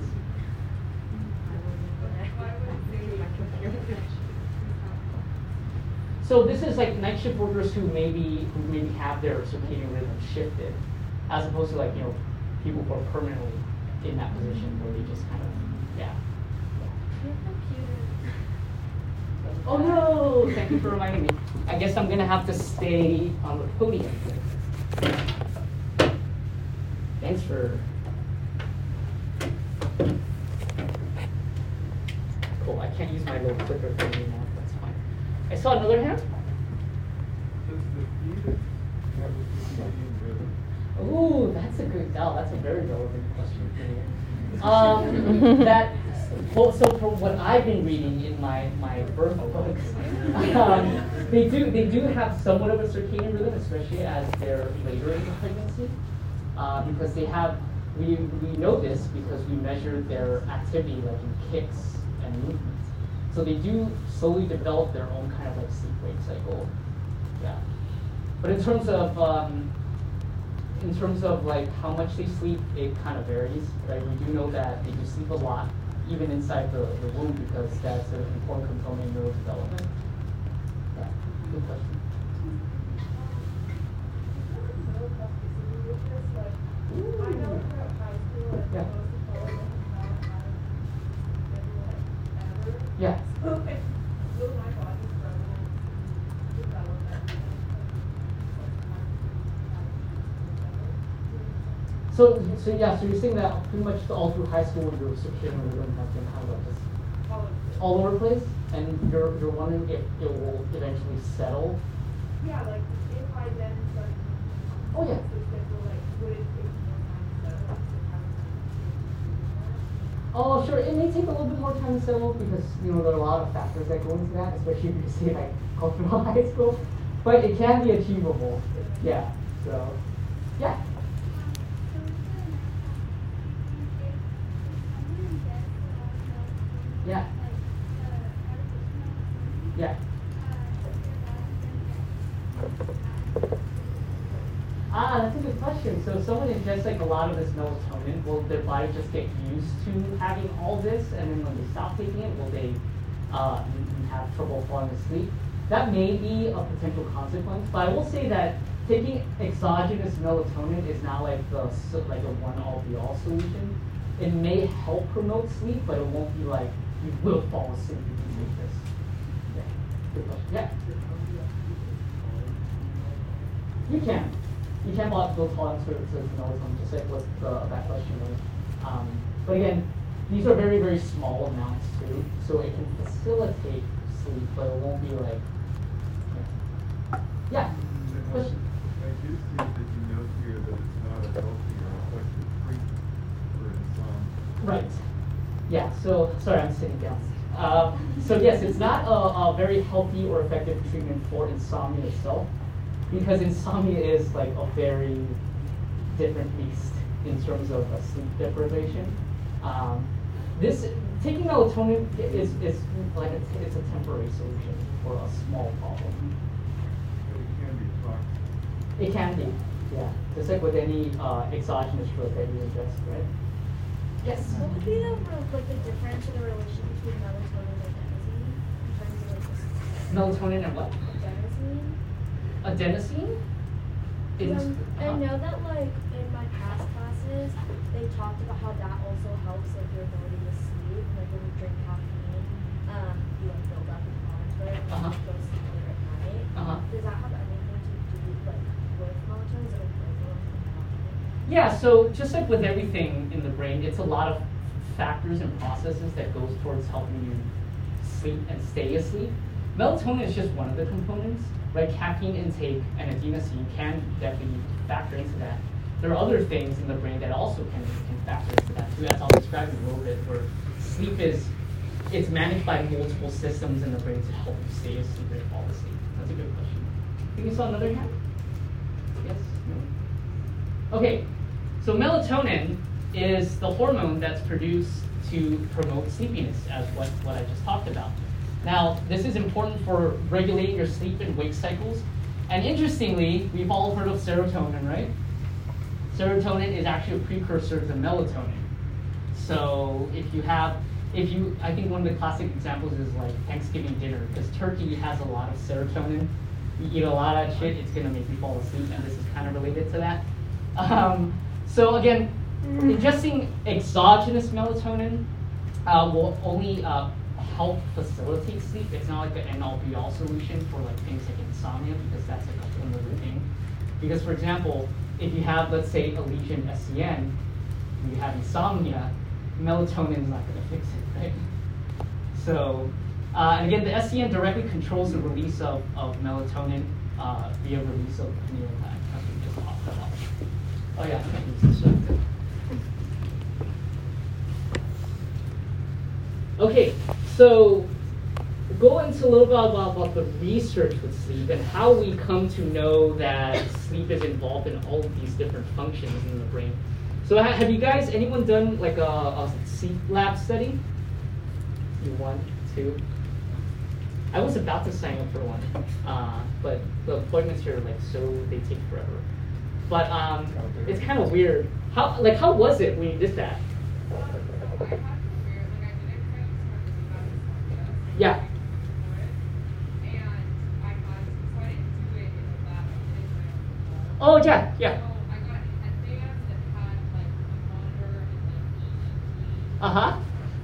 So this is like night shift workers who maybe who maybe have their circadian rhythm shifted, as opposed to like you know people who are permanently in that position where they just kind of yeah. Oh no! Thank you for reminding me. I guess I'm gonna have to stay on the podium. Thanks for. Cool. I can't use my little clicker thing anymore. That's fine. I saw another hand. Does the fetus have a circadian rhythm? Ooh, that's a good. Oh, that's a very relevant question for me. Um, that. Well, so from what I've been reading in my my birth books, um, they do they do have somewhat of a circadian rhythm, especially as they're later in the pregnancy, uh, because they have. We we know this because we measured their activity like in kicks and movements. So they do slowly develop their own kind of like sleep-wake cycle. Yeah. But in terms of um, in terms of like how much they sleep, it kind of varies. Right? We do know that they do sleep a lot, even inside the, the womb, because that's an important component in neurodevelopment. Yeah. Good question. Yeah. Yeah. So, so yeah, so you're saying that pretty much all through high school, your circadian rhythm has been kind of like this all over the place, and you're you're wondering if it will eventually settle. Yeah, like if I then start. Oh yeah. Like, would it take more time to settle? Oh, sure. It may take a little bit more time to settle because you know there are a lot of factors that go into that, especially if you say like cultural high school. But it can be achievable. Yeah. So, yeah. Yeah. Yeah. Ah, that's a good question. So if someone ingests like a lot of this melatonin, will their body just get used to having all this, and then when they stop taking it, will they uh, have trouble falling asleep? That may be a potential consequence, but I will say that taking exogenous melatonin is not like the like a one-all be-all solution. It may help promote sleep, but it won't be like you will fall asleep if you take this. Yeah. Good question. Yeah. You can. You can build tolerance to, to melatonin, just like what the, that question was. Um, but again, these are very, very small amounts too, so it can facilitate sleep, but it won't be like. Yeah. Yeah. Question. I do see that you note here that it's not a healthy or effective treatment for insomnia. Right. Yeah, so, sorry, I'm sitting down. Uh, so yes, it's not a, a very healthy or effective treatment for insomnia itself, because insomnia is like a very different beast in terms of uh, sleep deprivation. Um, this, taking melatonin is, is like a, it's a temporary solution for a small problem. But it can be toxic. It can be, yeah. Just like with any uh, exogenous drug that you ingest, right? Yes. What would be the like the difference in the relation between melatonin and adenosine in terms of like the Melatonin and what? adenosine? Adenosine? It's, Um, I uh-huh. know that like in my past classes they talked about how that also helps like your ability to sleep. Like when you drink caffeine, um, you like build up and monitor it and Uh-huh. you go to sleep later at night. Uh-huh. Does that have anything to do like with melatonin? Is it like regular melatonin? Yeah, so just like with everything in the brain, it's a lot of factors and processes that goes towards helping you sleep and stay asleep. Melatonin is just one of the components, right? Caffeine intake and adenosine can definitely factor into that. There are other things in the brain that also can, can factor into that too, as I'll describe in a little bit, where sleep is, it's managed by multiple systems in the brain to help you stay asleep and fall asleep. That's a good question. I think you saw another hand? Yes? No? Okay. So melatonin is the hormone that's produced to promote sleepiness, as what, what I just talked about. Now, this is important for regulating your sleep and wake cycles. And interestingly, we've all heard of serotonin, right? Serotonin is actually a precursor to melatonin. So if you have, if you, I think one of the classic examples is like Thanksgiving dinner, because turkey has a lot of serotonin. You eat a lot of that shit, it's gonna make you fall asleep, and this is kind of related to that. Um, so again, ingesting exogenous melatonin uh, will only uh, help facilitate sleep. It's not like the end-all be-all solution for like things like insomnia, because that's like a whole other thing. Because for example, if you have, let's say, a lesion S C N, and you have insomnia, melatonin is not going to fix it, right? So, uh, and again, the S C N directly controls the release of, of melatonin uh, via release of pineal gland. I think just pop that off. Oh yeah, I can use this one. Okay, so go into a little bit about, about the research with sleep and how we come to know that sleep is involved in all of these different functions in the brain. So ha have you guys, anyone done like a, a sleep lab study? You one, two? I was about to sign up for one, uh, but the appointments here are like so, they take forever. But um, it's kind of weird. How, like, how was it when you did that? Yeah. Oh yeah, yeah. Uh huh.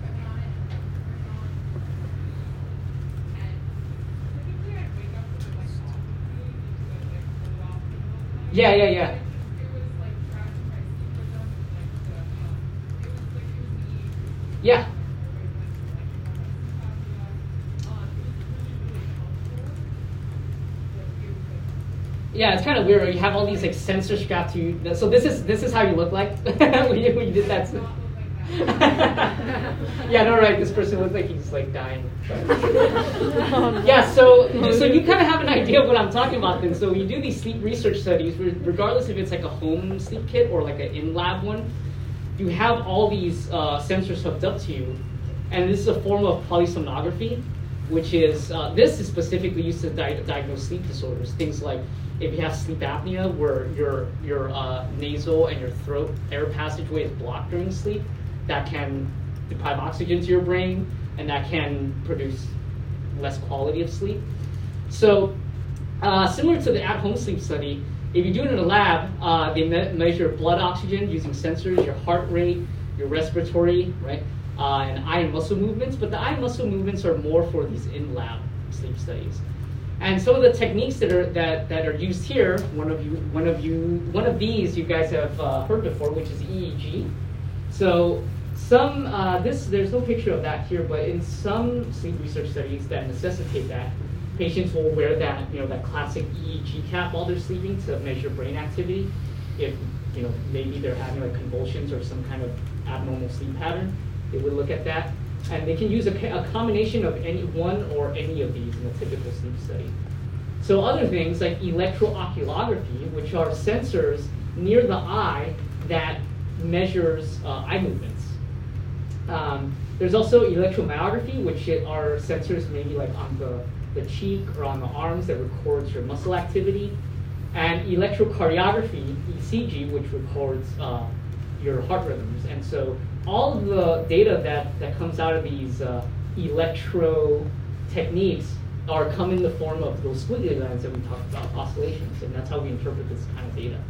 Yeah, yeah, yeah. Yeah. Yeah, it's kind of weird. You have all these like sensors strapped to you. So this is this is how you look like when, you, when you did that. Yeah, no, right. This person looks like he's like dying. Yeah, so so you kind of have an idea of what I'm talking about then. So you do these sleep research studies, regardless if it's like a home sleep kit or like an in-lab one. You have all these uh, sensors hooked up to you, and this is a form of polysomnography, which is uh, this is specifically used to di diagnose sleep disorders. Things like if you have sleep apnea, where your your uh, nasal and your throat air passageway is blocked during sleep, that can deprive oxygen to your brain, and that can produce less quality of sleep. So uh, similar to the at-home sleep study, if you do it in a lab, uh, they me measure blood oxygen using sensors, your heart rate, your respiratory, right, uh, and eye and muscle movements. But the eye and muscle movements are more for these in-lab sleep studies. And some of the techniques that are that that are used here, one of you, one of you, one of these you guys have uh, heard before, which is E E G. So some uh, this there's no picture of that here, but in some sleep research studies that necessitate that, patients will wear that you know that classic E E G cap while they're sleeping to measure brain activity. If you know maybe they're having like convulsions or some kind of abnormal sleep pattern, they would look at that. And they can use a, a combination of any one or any of these in a typical sleep study. So other things like electrooculography, which are sensors near the eye that measures uh, eye movements. Um, there's also electromyography, which are sensors maybe like on the, the cheek or on the arms that records your muscle activity. And electrocardiography, E C G, which records uh, your heart rhythms. And so all of the data that, that comes out of these uh, electro techniques are come in the form of those squiggly lines that we talked about, oscillations, and that's how we interpret this kind of data.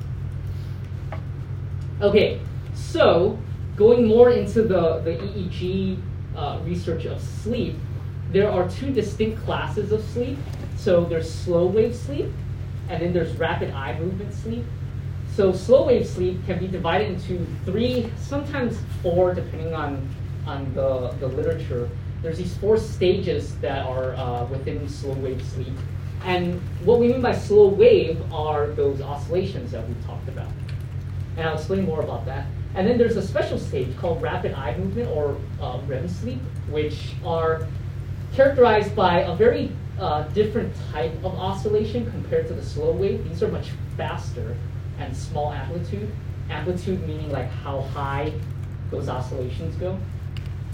Okay, so going more into the, the E E G uh, research of sleep, there are two distinct classes of sleep. So there's slow wave sleep, and then there's rapid eye movement sleep. So slow wave sleep can be divided into three, sometimes four, depending on, on the, the literature. There's these four stages that are uh, within slow wave sleep. And what we mean by slow wave are those oscillations that we talked about. And I'll explain more about that. And then there's a special stage called rapid eye movement, or uh, R E M sleep, which are characterized by a very uh, different type of oscillation compared to the slow wave. These are much faster and small amplitude. Amplitude meaning like how high those oscillations go.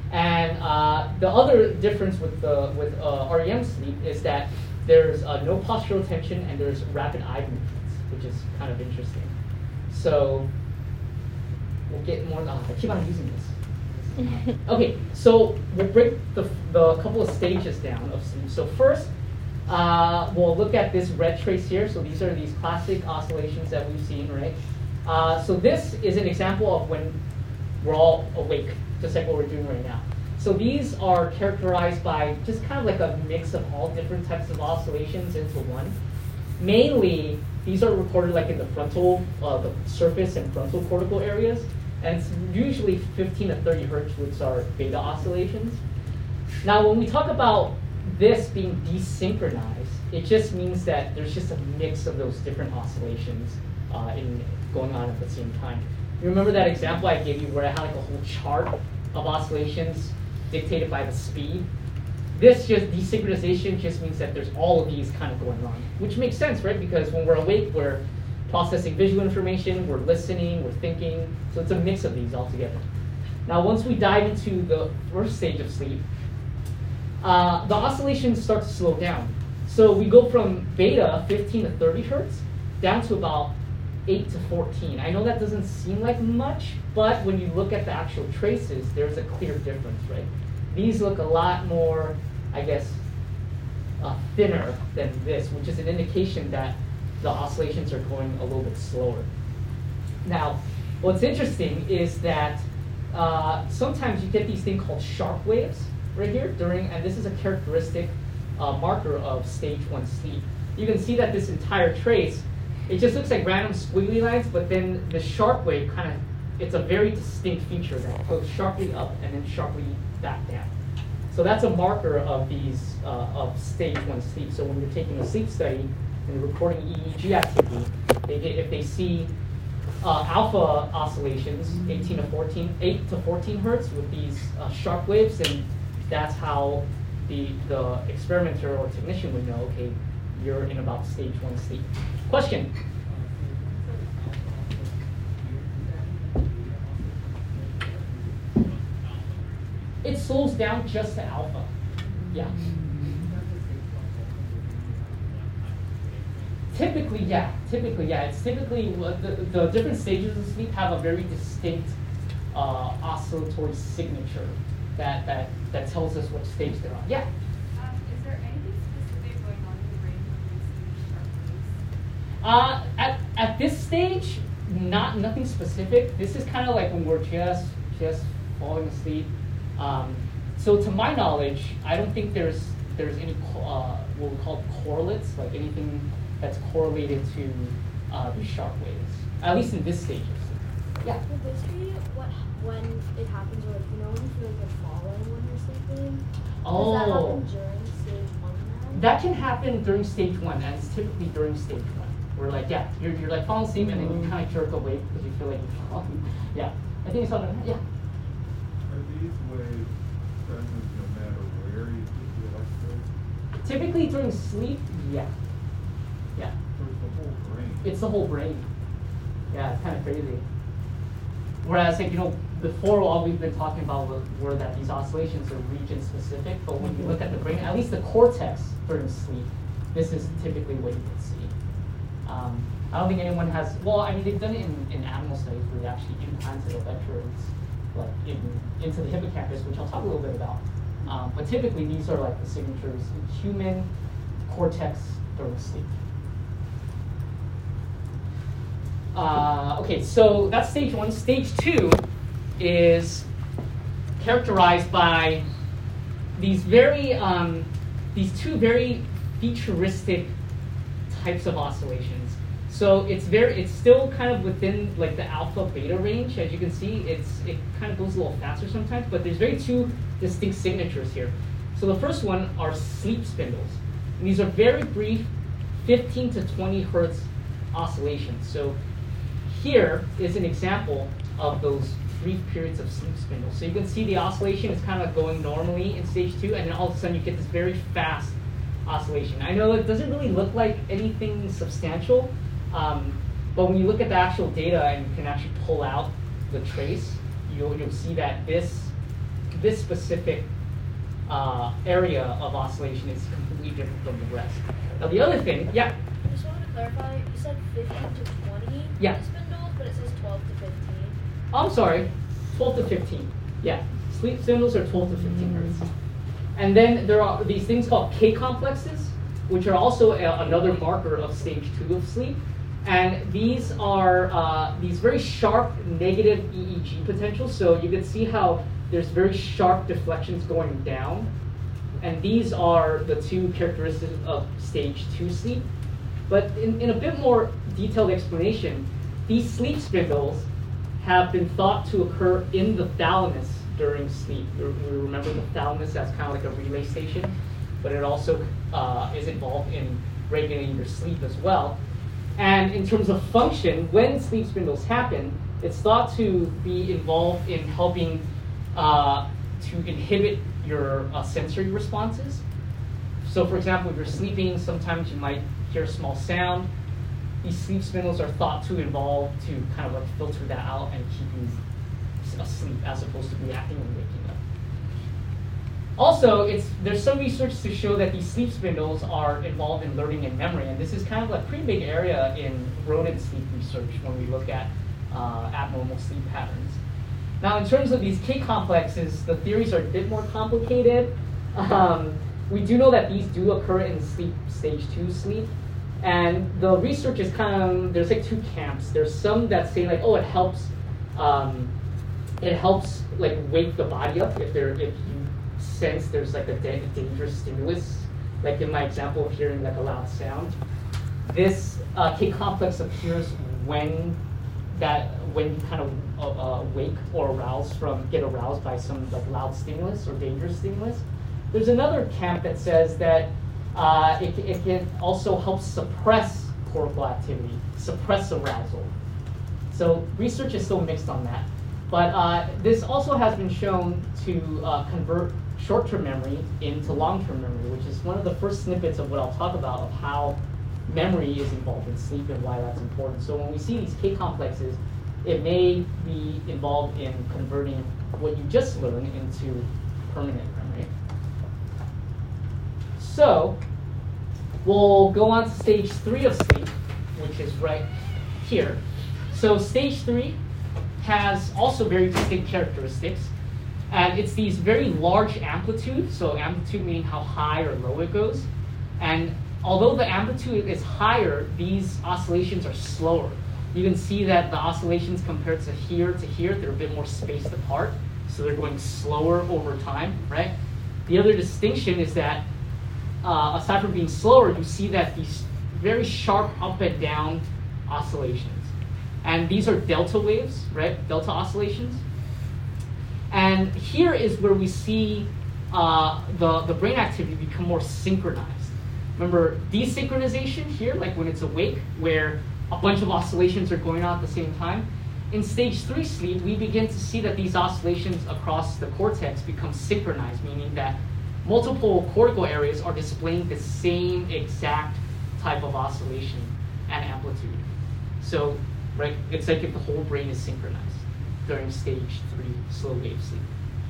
And uh, the other difference with the with uh, R E M sleep is that there's uh, no postural tension and there's rapid eye movements, which is kind of interesting. So we'll get more. Uh, I keep on using this. Okay, so we'll break the the couple of stages down of sleep. So first, uh, we'll look at this red trace here. So these are these classic oscillations that we've seen, right? Uh, so this is an example of when we're all awake, just like what we're doing right now. So these are characterized by just kind of like a mix of all different types of oscillations into one. Mainly, these are recorded like in the frontal, uh, the surface and frontal cortical areas, and it's usually fifteen to thirty hertz, which are beta oscillations. Now, when we talk about this being desynchronized, it just means that there's just a mix of those different oscillations uh, in, going on at the same time. You remember that example I gave you where I had like a whole chart of oscillations dictated by the speed? This just desynchronization just means that there's all of these kind of going on, which makes sense, right? Because when we're awake, we're processing visual information, we're listening, we're thinking. So it's a mix of these all together. Now, once we dive into the first stage of sleep, uh, the oscillations start to slow down. So we go from beta, fifteen to thirty hertz, down to about eight to fourteen. I know that doesn't seem like much, but when you look at the actual traces, there's a clear difference, right? These look a lot more, I guess, uh, thinner than this, which is an indication that the oscillations are going a little bit slower. Now, what's interesting is that uh, sometimes you get these things called sharp waves right here during, and this is a characteristic uh, marker of stage one sleep. You can see that this entire trace, it just looks like random squiggly lines, but then the sharp wave kind of, it's a very distinct feature that goes sharply up and then sharply back down. So that's a marker of these, uh, of stage one sleep. So when you're taking a sleep study and you're recording E E G activity, they get, if they see uh, alpha oscillations, eighteen to fourteen, eight to fourteen hertz with these uh, sharp waves, then that's how the, the experimenter or technician would know, okay, you're in about stage one sleep. Question? It slows down just to alpha. Yeah. Typically, yeah. Typically, yeah. It's typically, uh, the, the different stages of sleep have a very distinct uh, oscillatory signature that, that, that tells us what stage they're on. Yeah? Um, is there anything specific going on in the brain when we see sharp waves? Uh, at, at this stage, not nothing specific. This is kind of like when we're just, just falling asleep. Um, so to my knowledge, I don't think there's there's any uh, what we call correlates, like anything that's correlated to uh, the sharp waves, at least in this stage. Yeah. Would this be what when it happens, or like, you know when you feel like you're falling when you're sleeping? Oh. Does that happen during stage one then? That can happen during stage one, and it's typically during stage one. Where like, yeah, you're, you're like falling asleep, and then you kind of jerk awake because you feel like you're falling. Yeah, I think it's something. Yeah. Are these waves present no matter where you keep the electrode? Typically during sleep, yeah, yeah. Or it's the whole brain? It's the whole brain. Yeah, it's kind of crazy. Whereas, like, you know, before all we've been talking about were, were that these oscillations are region specific, but when you look at the brain, at least the cortex during sleep, this is typically what you can see. Um, I don't think anyone has, well, I mean, they've done it in, in animal studies where they actually implanted electrodes like in, into the hippocampus, which I'll talk a little bit about. Um, but typically, these are like the signatures in human cortex during sleep. Uh, okay, so that's stage one. Stage two is characterized by these very, um, these two very futuristic types of oscillations. So it's very, it's still kind of within like the alpha beta range. As you can see, it's it kind of goes a little faster sometimes, but there's very two distinct signatures here. So the first one are sleep spindles. And these are very brief, fifteen to twenty hertz oscillations. So here is an example of those brief periods of sleep spindles. So you can see the oscillation is kind of going normally in stage two, and then all of a sudden you get this very fast oscillation. I know it doesn't really look like anything substantial, um, but when you look at the actual data and you can actually pull out the trace, you'll, you'll see that this this specific uh, area of oscillation is completely different from the rest. Now the other thing, yeah. I just wanted to clarify, you said fifteen to twenty Yeah. spindles, but it says twelve to fifteen. I'm sorry, twelve to fifteen. Yeah, sleep spindles are twelve to fifteen hertz. And then there are these things called K complexes, which are also a, another marker of stage two of sleep. And these are uh, these very sharp negative E E G potentials. So you can see how there's very sharp deflections going down. And these are the two characteristics of stage two sleep. But in, in a bit more detailed explanation, these sleep spindles have been thought to occur in the thalamus during sleep. We remember the thalamus as kind of like a relay station, but it also uh, is involved in regulating your sleep as well. And in terms of function, when sleep spindles happen, it's thought to be involved in helping uh, to inhibit your uh, sensory responses. So for example, if you're sleeping, sometimes you might hear a small sound. These sleep spindles are thought to involve to kind of like filter that out and keep you asleep as opposed to reacting and waking up. Also, it's, there's some research to show that these sleep spindles are involved in learning and memory, and this is kind of a pretty big area in rodent sleep research when we look at uh, abnormal sleep patterns. Now, in terms of these K complexes, the theories are a bit more complicated. Um, we do know that these do occur in sleep stage two sleep, and the research is kind of, there's like two camps. There's some that say like, oh, it helps, um, it helps like wake the body up if there, if you sense there's like a da dangerous stimulus, like in my example of hearing like a loud sound. This uh, K complex appears when that when you kind of uh, uh, wake or arouse from get aroused by some like loud stimulus or dangerous stimulus. There's another camp that says that uh, it, it can also help suppress cortical activity, suppress arousal. So research is still mixed on that. But uh, this also has been shown to uh, convert short-term memory into long-term memory, which is one of the first snippets of what I'll talk about of how memory is involved in sleep and why that's important. So when we see these K complexes, it may be involved in converting what you just learned into permanent memory. So we'll go on to stage three of sleep, which is right here. So stage three has also very distinct characteristics. And it's these very large amplitudes, so amplitude meaning how high or low it goes. And although the amplitude is higher, these oscillations are slower. You can see that the oscillations compared to here to here, they're a bit more spaced apart. So they're going slower over time, right? The other distinction is that uh, aside from being slower, you see that these very sharp up and down oscillations. And these are delta waves, right? Delta oscillations. And here is where we see uh, the, the brain activity become more synchronized. Remember, desynchronization here, like when it's awake, where a bunch of oscillations are going on at the same time. In stage three sleep, we begin to see that these oscillations across the cortex become synchronized, meaning that multiple cortical areas are displaying the same exact type of oscillation and amplitude. So, right, it's like if the whole brain is synchronized during stage three slow wave sleep.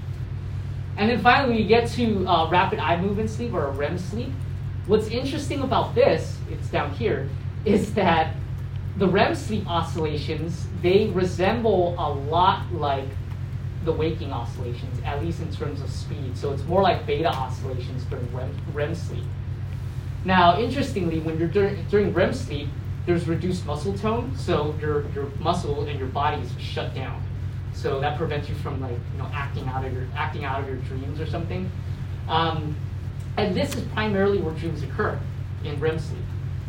And then finally, we get to uh, rapid eye movement sleep, or R E M sleep. What's interesting about this, it's down here, is that the R E M sleep oscillations, they resemble a lot like the waking oscillations, at least in terms of speed. So it's more like beta oscillations during R E M sleep. Now, interestingly, when you're during, during R E M sleep, there's reduced muscle tone, so your, your muscle and your body is shut down. So that prevents you from like you know acting out of your acting out of your dreams or something. Um, and this is primarily where dreams occur, in R E M sleep.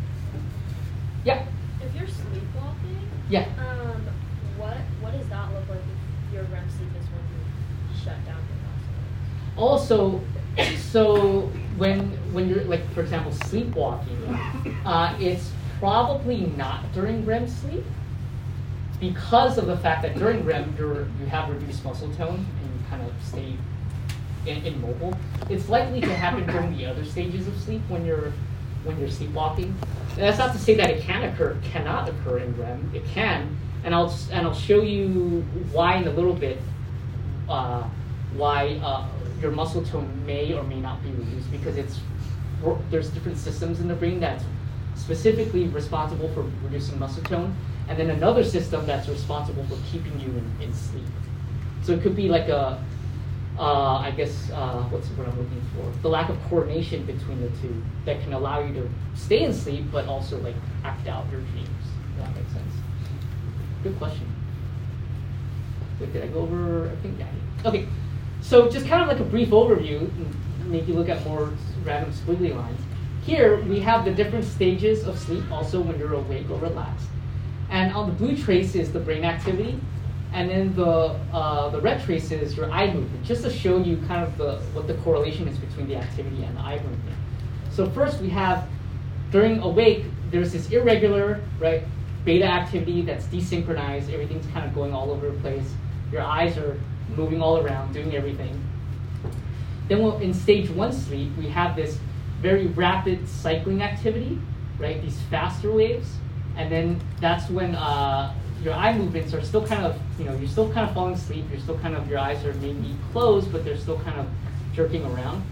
Yeah. If you're sleepwalking, Yeah. um, what what does that look like if your R E M sleep is when you shut down your muscles? Also, so when when you're like for example sleepwalking, uh, it's probably not during R E M sleep, because of the fact that during R E M you're, you have reduced muscle tone and you kind of stay in, immobile. It's likely to happen during the other stages of sleep when you're when you're sleepwalking. And that's not to say that it can occur, cannot occur in R E M. It can, and I'll and I'll show you why in a little bit. Uh, why uh, your muscle tone may or may not be reduced, because it's there's different systems in the brain that's specifically responsible for reducing muscle tone, and then another system that's responsible for keeping you in, in sleep. So it could be like a, uh, I guess, uh, what's what I'm looking for? The lack of coordination between the two that can allow you to stay in sleep, but also like act out your dreams. If that makes sense. Good question. Wait, did I go over? I think yeah. Okay. So just kind of like a brief overview, make you look at more random squiggly lines. Here we have the different stages of sleep, also when you're awake or relaxed. And on the blue trace is the brain activity, and then the uh, the red trace is your eye movement, just to show you kind of the what the correlation is between the activity and the eye movement. So first we have, during awake, there's this irregular, right, beta activity that's desynchronized. Everything's kind of going all over the place. Your eyes are moving all around, doing everything. Then we'll, in stage one sleep, we have this very rapid cycling activity, right? These faster waves, and then that's when uh, your eye movements are still kind of, you know, you're still kind of falling asleep. You're still kind of, your eyes are maybe closed, but they're still kind of jerking around.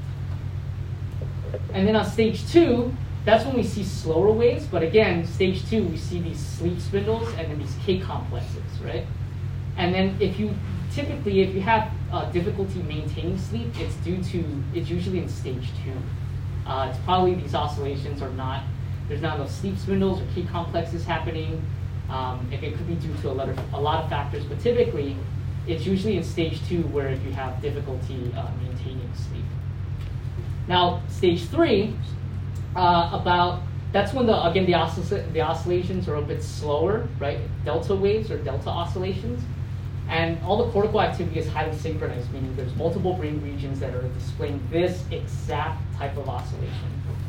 And then on stage two, that's when we see slower waves. But again, stage two, we see these sleep spindles and then these K complexes, right? And then if you typically, if you have uh, difficulty maintaining sleep, it's due to, it's usually in stage two. Uh, it's probably these oscillations are not, there's not enough sleep spindles or K complexes happening. Um, it, it could be due to a lot of, a lot of factors, but typically it's usually in stage two where if you have difficulty uh, maintaining sleep. Now, stage three, uh, about, that's when the, again, the, oscill the oscillations are a bit slower, right? Delta waves or delta oscillations. And all the cortical activity is highly synchronized, meaning there's multiple brain regions that are displaying this exact type of oscillation.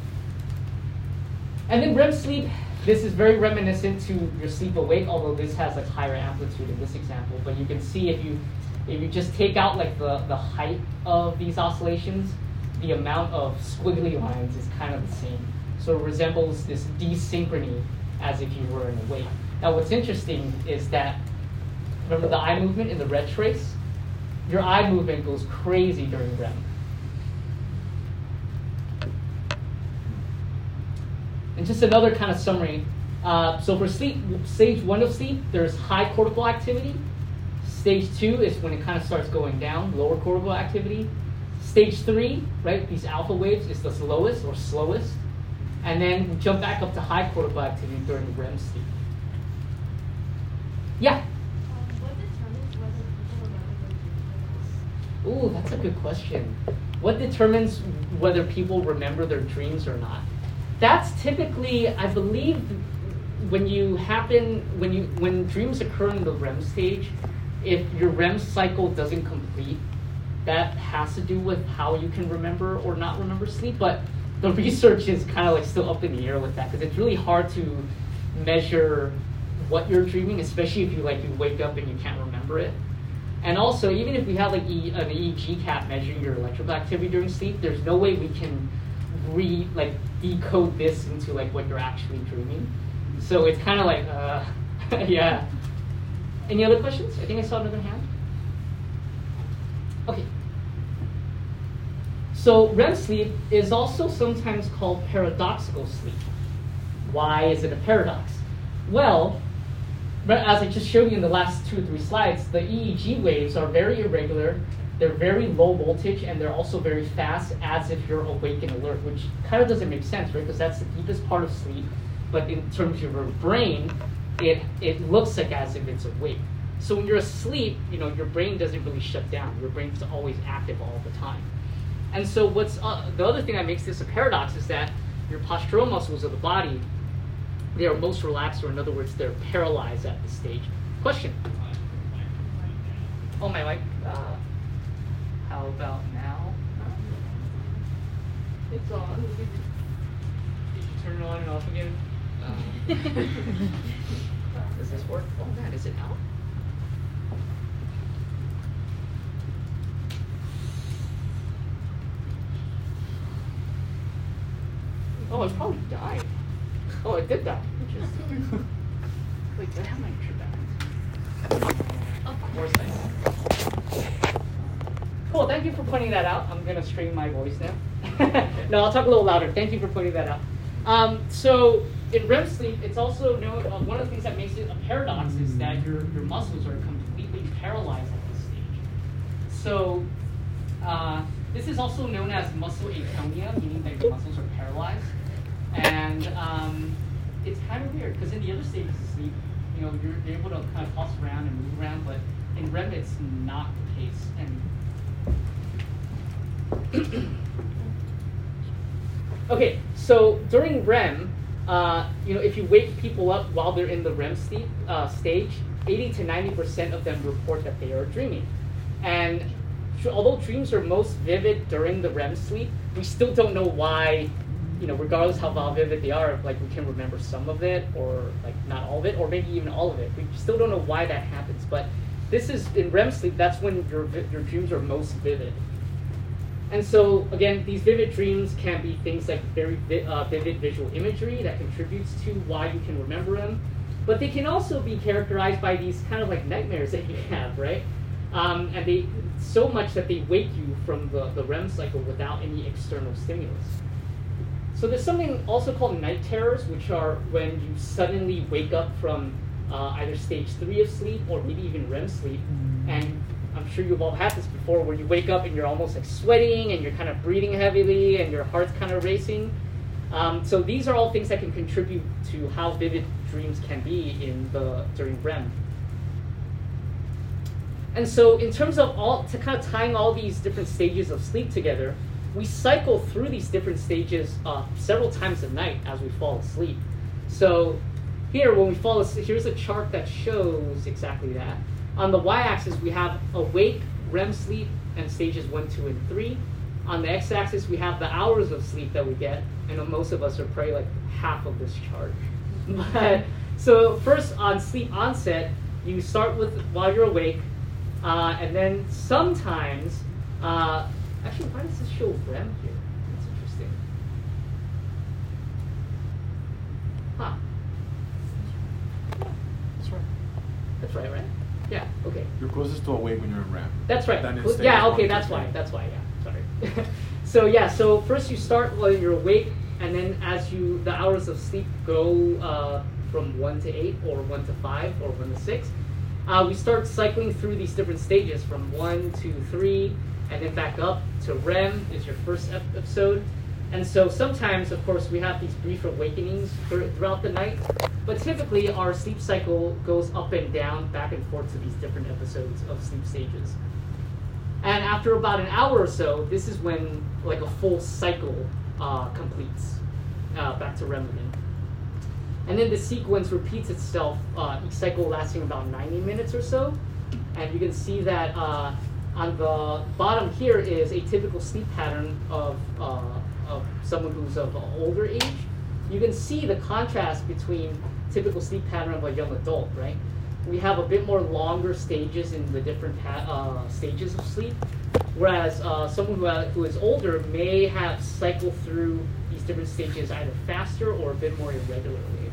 And then R E M sleep, this is very reminiscent to your sleep awake, although this has like higher amplitude in this example. But you can see if you if you just take out like the, the height of these oscillations, the amount of squiggly lines is kind of the same. So it resembles this desynchrony as if you were in awake. Now what's interesting is that, remember the eye movement in the red trace? Your eye movement goes crazy during R E M. And just another kind of summary. Uh, so for sleep, stage one of sleep, there's high cortical activity. Stage two is when it kind of starts going down, lower cortical activity. Stage three, right, these alpha waves is the lowest or slowest. And then we jump back up to high cortical activity during R E M sleep. Yeah? Ooh, that's a good question. What determines whether people remember their dreams or not? That's typically, I believe, when you happen, when you when dreams occur in the R E M stage, if your R E M cycle doesn't complete, that has to do with how you can remember or not remember sleep. But the research is kind of like still up in the air with that, because it's really hard to measure what you're dreaming, especially if you like you wake up and you can't remember it. And also, even if we have like e, an E E G cap measuring your electrical activity during sleep, there's no way we can re like decode this into like what you're actually dreaming. So it's kind of like, uh, yeah. Any other questions? I think I saw another hand. Okay. So R E M sleep is also sometimes called paradoxical sleep. Why is it a paradox? Well, as I just showed you in the last two or three slides, the E E G waves are very irregular, they're very low voltage, and they're also very fast as if you're awake and alert, which kind of doesn't make sense, right? Because that's the deepest part of sleep, but in terms of your brain, it, it looks like as if it's awake. So when you're asleep, you know, your brain doesn't really shut down. Your brain's always active all the time. And so what's uh, the other thing that makes this a paradox is that your postural muscles of the body, they are most relaxed, or in other words, they're paralyzed at this stage. Question? Oh, my mic. Uh, how about now? It's on. Did you turn it on and off again? Um, does this work? Oh, man, is it out? Oh, it's probably died. Oh, it did that. Interesting. Wait, did I have my trip back? Of course I did. Cool, thank you for pointing that out. I'm going to strain my voice now. No, I'll talk a little louder. Thank you for pointing that out. Um, so in R E M sleep, it's also known, uh, one of the things that makes it a paradox is that your, your muscles are completely paralyzed at this stage. So uh, this is also known as muscle atonia, meaning that your muscles are paralyzed. And um, it's kind of weird, because in the other stages of sleep, you know, you're, you're able to kind of toss around and move around, but in R E M it's not the case. And okay, so during R E M, uh, you know, if you wake people up while they're in the R E M sleep uh, stage, eighty to ninety percent of them report that they are dreaming. And although dreams are most vivid during the R E M sleep, we still don't know why, you know, regardless how vivid they are, like we can remember some of it, or like not all of it, or maybe even all of it. We still don't know why that happens. But this is, in R E M sleep, that's when your, your dreams are most vivid. And so, again, these vivid dreams can be things like very vi uh, vivid visual imagery that contributes to why you can remember them. But they can also be characterized by these kind of like nightmares that you have, right? Um, and they, so much that they wake you from the, the R E M cycle without any external stimulus. So there's something also called night terrors, which are when you suddenly wake up from uh, either stage three of sleep or maybe even R E M sleep, and I'm sure you've all had this before, where you wake up and you're almost like sweating and you're kind of breathing heavily and your heart's kind of racing. Um, so these are all things that can contribute to how vivid dreams can be in the during R E M. And so in terms of all, to kind of tying all these different stages of sleep together, we cycle through these different stages uh, several times a night as we fall asleep. So here, when we fall asleep, here's a chart that shows exactly that. On the y-axis, we have awake, R E M sleep, and stages one, two, and three. On the x-axis, we have the hours of sleep that we get, and most of us are probably like half of this chart. But so first, on sleep onset, you start with while you're awake, uh, and then sometimes, uh, actually, why does this show R E M here? That's interesting. Huh. That's right. That's right, right? Yeah, okay. You're closest to awake when you're in R E M. That's right. Then in Well, stage yeah, one, okay, two, that's three. why. That's why, yeah. Sorry. So yeah, so first you start while you're awake, and then as you the hours of sleep go uh, from one to eight, or one to five, or one to six, uh, we start cycling through these different stages from one to three, and then back up to R E M is your first ep episode. And so sometimes, of course, we have these brief awakenings throughout the night, but typically our sleep cycle goes up and down, back and forth to these different episodes of sleep stages. And after about an hour or so, this is when like a full cycle uh, completes, uh, back to R E M again. And then the sequence repeats itself, uh, each cycle lasting about ninety minutes or so. And you can see that uh, on the bottom here is a typical sleep pattern of, uh, of someone who's of older age. You can see the contrast between typical sleep pattern of a young adult, right? We have a bit more longer stages in the different uh, stages of sleep, whereas uh, someone who, uh, who is older may have cycled through these different stages either faster or a bit more irregularly.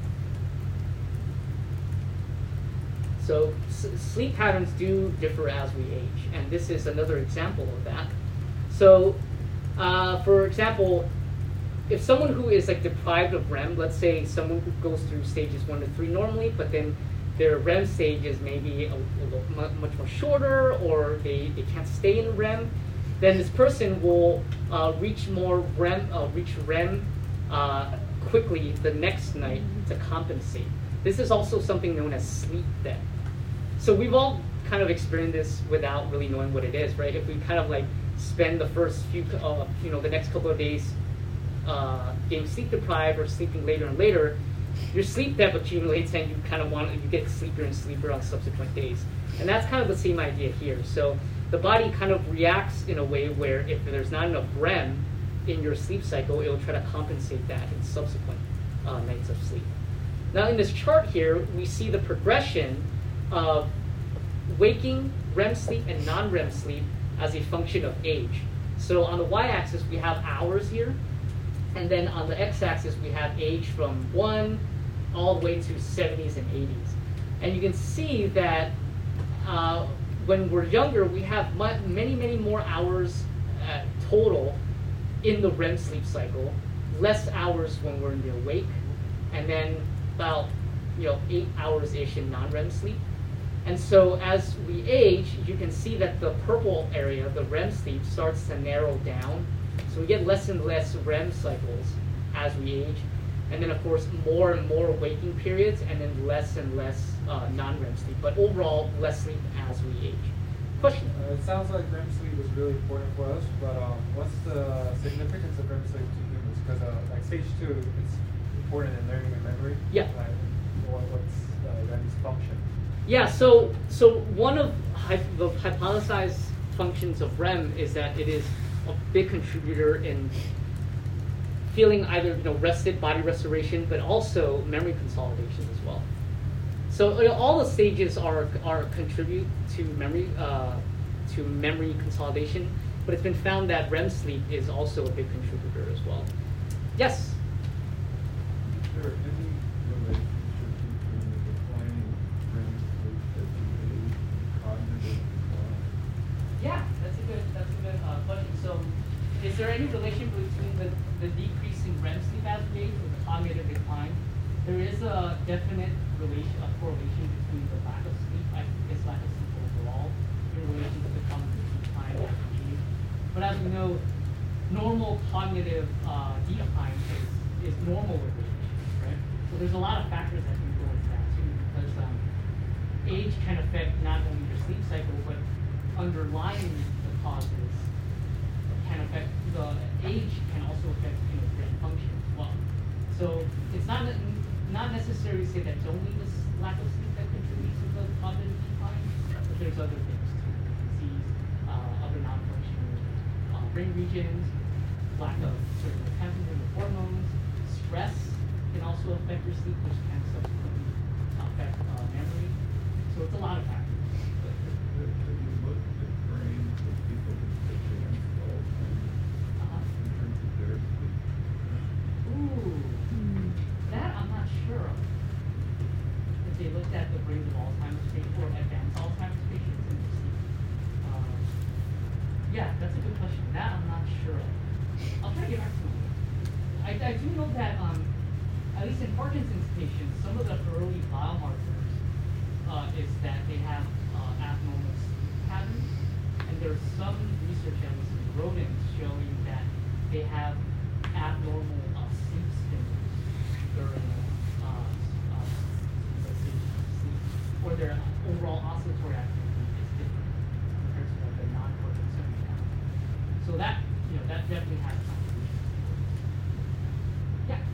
So s sleep patterns do differ as we age, and this is another example of that. So, uh, for example, if someone who is like deprived of R E M, let's say someone who goes through stages one to three normally, but then their R E M stages may be a, a little much more shorter, or they, they can't stay in R E M, then this person will uh, reach more R E M, uh, reach R E M uh, quickly the next night to compensate. This is also something known as sleep debt. So we've all kind of experienced this without really knowing what it is, right? If we kind of like spend the first few, uh, you know, the next couple of days uh, getting sleep deprived or sleeping later and later, your sleep debt accumulates and you kind of want, you get sleepier and sleepier on subsequent days. And that's kind of the same idea here. So the body kind of reacts in a way where if there's not enough R E M in your sleep cycle, it will try to compensate that in subsequent uh, nights of sleep. Now in this chart here, we see the progression of waking, R E M sleep, and non-R E M sleep as a function of age. So on the y-axis, we have hours here. And then on the x-axis, we have age from one all the way to seventies and eighties. And you can see that uh, when we're younger, we have mu- many, many more hours uh, total in the R E M sleep cycle, less hours when we're in the awake, and then about you know eight hours-ish in non-R E M sleep. And so as we age, you can see that the purple area, the R E M sleep, starts to narrow down. So we get less and less R E M cycles as we age. And then, of course, more and more waking periods, and then less and less uh, non-R E M sleep. But overall, less sleep as we age. Question? Uh, it sounds like R E M sleep is really important for us, but um, what's the significance of R E M sleep to humans? Because uh, like stage two, it's important in learning and memory. Yeah. Like, what, what's uh, R E M's function? Yeah, so so one of hy- the hypothesized functions of R E M is that it is a big contributor in feeling either you know rested, body restoration, but also memory consolidation as well. So you know, all the stages are are contribute to memory uh, to memory consolidation, but it's been found that R E M sleep is also a big contributor as well. Yes. Is there any relationship between the declining R E M sleep as you age and cognitive decline? Yeah, that's a good that's a good uh, question. So, is there any relation between the, the decrease in R E M sleep as we age and the cognitive decline? There is a definite relation, a correlation between the lack of sleep, I guess lack of sleep overall, in relation to the cognitive decline as we age. But as we know, normal cognitive uh, decline is, is normal with age, right? So there's a lot of factors that influence that too, because um, age can affect not only your sleep cycle, but underlying the causes can affect the age can also affect you know brain function as well. So it's not not necessarily to say that it's only this lack of sleep that contributes to the cognitive decline, but there's other things too, disease, uh, other non-functional uh, brain regions, lack of certain metabolism of hormones, stress can also affect your sleep, which can subsequently affect uh, memory. So it's a lot of factors. Have you looked at brains of people with advanced Alzheimer's Uh-huh. in terms of their sleep? Ooh, that I'm not sure of. If they looked at the brains of Alzheimer's patients or advanced Alzheimer's patients and see. Uh, yeah, that's a good question. That I'm not sure of. I'll try to get back to you. I, I do know that, um, at least in Parkinson's patients, some of the early biomarkers uh, is that they have uh, abnormal sleep patterns, and there's some research, at least in rodents, showing that they have abnormal uh, sleep spindles during uh, uh, let's say sleep, or their overall oscillatory activity is different compared to like the non-cortex pattern. So that you know that definitely has contribution. Yeah.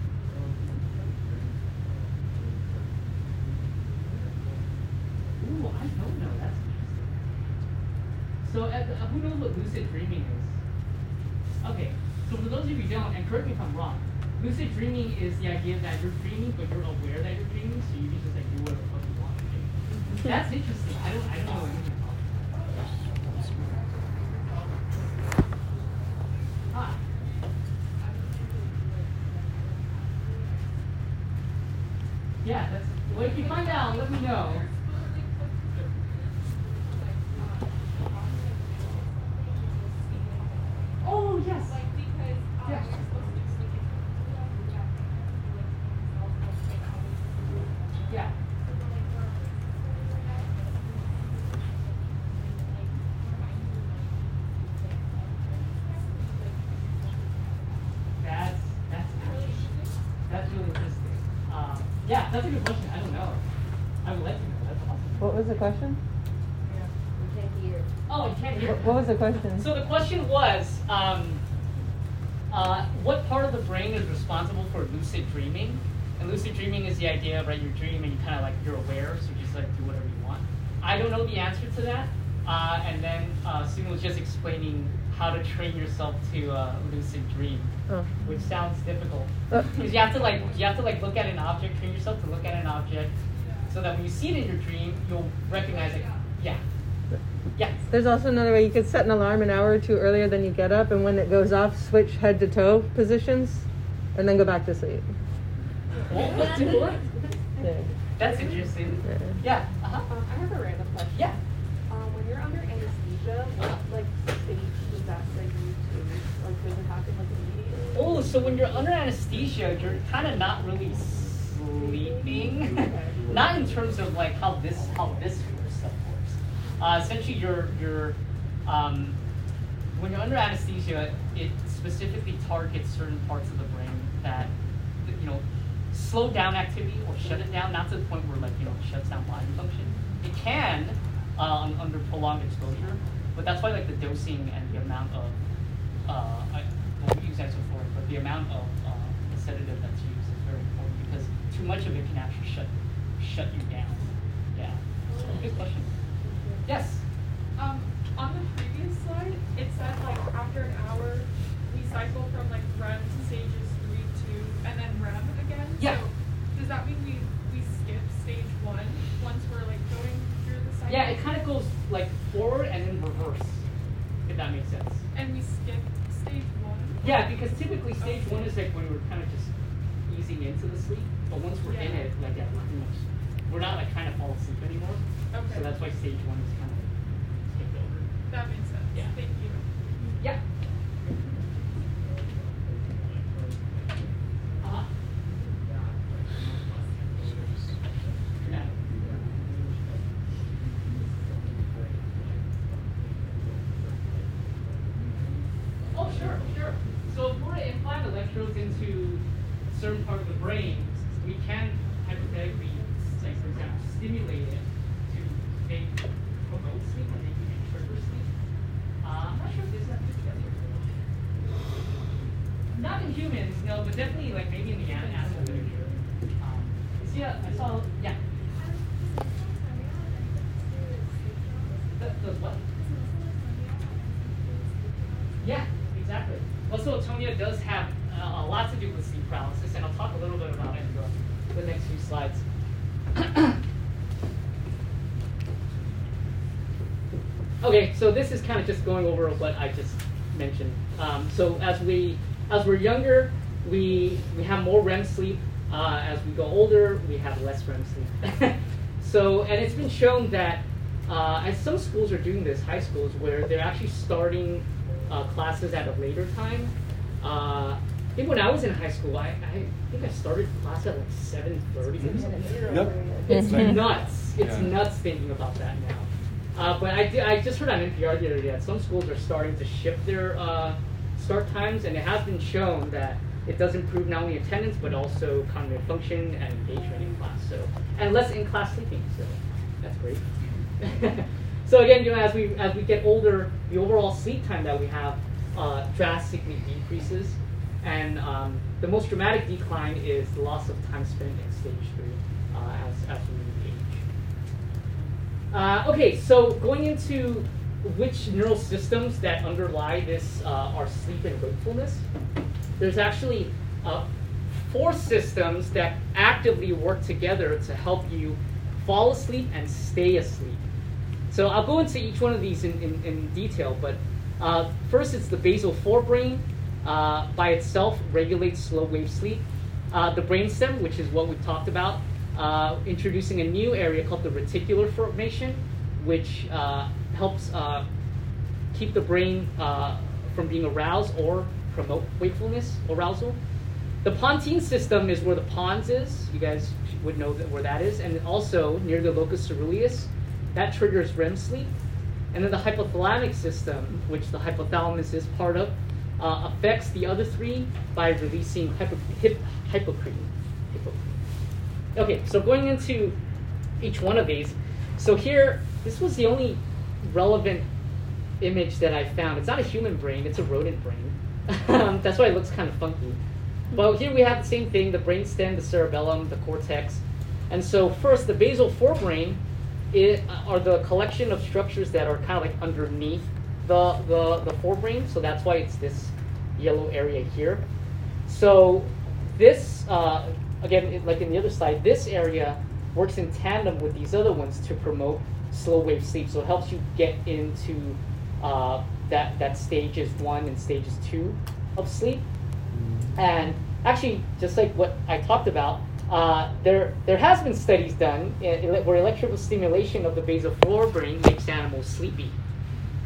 Ooh, I don't know. That's interesting. So, uh, who knows what lucid dreaming is? Okay, so for those of you who don't, and correct me if I'm wrong, lucid dreaming is the idea that you're dreaming, but you're aware that you're dreaming, so you can just like do whatever the fuck you want to do. That's interesting. I don't, I don't know anything about that. Ah. Yeah, that's. Well, if you find out, let me know. Oh yes. Like because um, Yeah. you're supposed to sleep in Yeah. That's that's interesting. That's really interesting. Um, yeah, that's a good question. I don't know. I would like to know. That's awesome. What was the question? We can't hear. Oh, you can't hear. What, what was the question? So the question was, um, uh, what part of the brain is responsible for lucid dreaming? And lucid dreaming is the idea, right? You dream and you kind of like you're aware, so you just like do whatever you want. I don't know the answer to that. Uh, and then uh, Susan was just explaining how to train yourself to uh, lucid dream, Oh. which sounds difficult Uh. because you have to like you have to like look at an object, train yourself to look at an object, so that when you see it in your dream, you'll recognize it. Yeah. Yeah. There's also another way. You could set an alarm an hour or two earlier than you get up, and when it goes off, switch head to toe positions, and then go back to sleep. What? What? Do what? Yeah. That's interesting. Yeah. Yeah. Uh-huh. Um, I have a random question. Yeah. Um, when you're anesthesia, what like stage does that like move to? Like does it happen like immediately? Oh, so when you're under anesthesia, you're kind of not really sleeping. Not in terms of like how this how this stuff works. Uh, essentially, you're you're um, when you're under anesthesia, it specifically targets certain parts of the brain that you know slow down activity or shut it down, not to the point where like you know it shuts down body function. It can uh, under prolonged exposure, but that's why like the dosing and the amount of uh, I, well, we use isoflurane, but the amount of uh, the sedative that's used is very important because too much of it can actually shut shut you down. Yeah. Good question. Yes. Um, on the previous slide, it said like after an hour, we cycle from like R E M to stages three, two, and then R E M again. Yeah. So does that mean we we skip stage one once we're like going through the cycle? Yeah, it kind of goes like forward and then reverse, if that makes sense. And we skip stage one. Yeah, because typically stage one is like when we're kind of just easing into the sleep, but once we're in Yeah. it, like yeah, we're pretty much we're not like trying to fall asleep anymore. Okay. So that's why stage one is kind of skipped over. That makes sense. Yeah. Thank you. Yeah. Uh-huh. Yeah. Oh, sure, sure. So if we're to implant electrodes into a certain part of the brain, we can hypothetically, like for example, stimulate it to make promote sleep or maybe even trigger sleep. Uh, I'm not sure if this is that together. Not in humans, no, but definitely like maybe in the an- animal literature. Um, you see, uh, I saw, yeah. The, the what? Yeah, exactly. Also, atonia does have uh, a lot to do with sleep paralysis, and I'll talk a little bit about it in the, the next few slides. Okay, so this is kind of just going over what I just mentioned. Um, so as we as we're younger, we we have more R E M sleep. Uh, as we go older, we have less R E M sleep. So, and it's been shown that uh, as some schools are doing this, high schools, where they're actually starting uh, classes at a later time. Uh, I think when I was in high school, I, I think I started class at like seven thirty or something. Yep. It's Mhm. nuts. It's Yeah. nuts thinking about that now. Uh, but I, did, I just heard on N P R the other day that some schools are starting to shift their uh, start times, and it has been shown that it does improve not only attendance but also cognitive function and engagement in class. So, and less in-class sleeping. So that's great. So again, you know, as we as we get older, the overall sleep time that we have uh, drastically decreases, and um, the most dramatic decline is the loss of time spent in stage three uh, as as we age. Uh, okay, so going into which neural systems that underlie this uh, are sleep and wakefulness. There's actually uh, four systems that actively work together to help you fall asleep and stay asleep. So I'll go into each one of these in, in, in detail, but uh, first it's the basal forebrain. Uh, by itself regulates slow wave sleep. Uh, the brainstem, which is what we talked about, uh, introducing a new area called the reticular formation, which uh, helps uh, keep the brain uh, from being aroused or promote wakefulness, arousal. The pontine system is where the pons is. You guys would know that where that is. And also near the locus ceruleus, that triggers R E M sleep. And then the hypothalamic system, which the hypothalamus is part of, uh, affects the other three by releasing hypo, hip, hypocretin. hypocretin. Okay, so going into each one of these. So here, this was the only relevant image that I found. It's not a human brain, it's a rodent brain. um, that's why it looks kind of funky. But here we have the same thing, the brainstem, the cerebellum, the cortex. And so first, the basal forebrain it, uh, are the collection of structures that are kind of like underneath the, the, the forebrain. So that's why it's this yellow area here. So this, uh, again, it, like in the other slide, this area works in tandem with these other ones to promote slow wave sleep. So it helps you get into uh, that, that stages one and stages two of sleep. And actually, just like what I talked about, uh, there there has been studies done in, where electrical stimulation of the basal forebrain makes animals sleepy.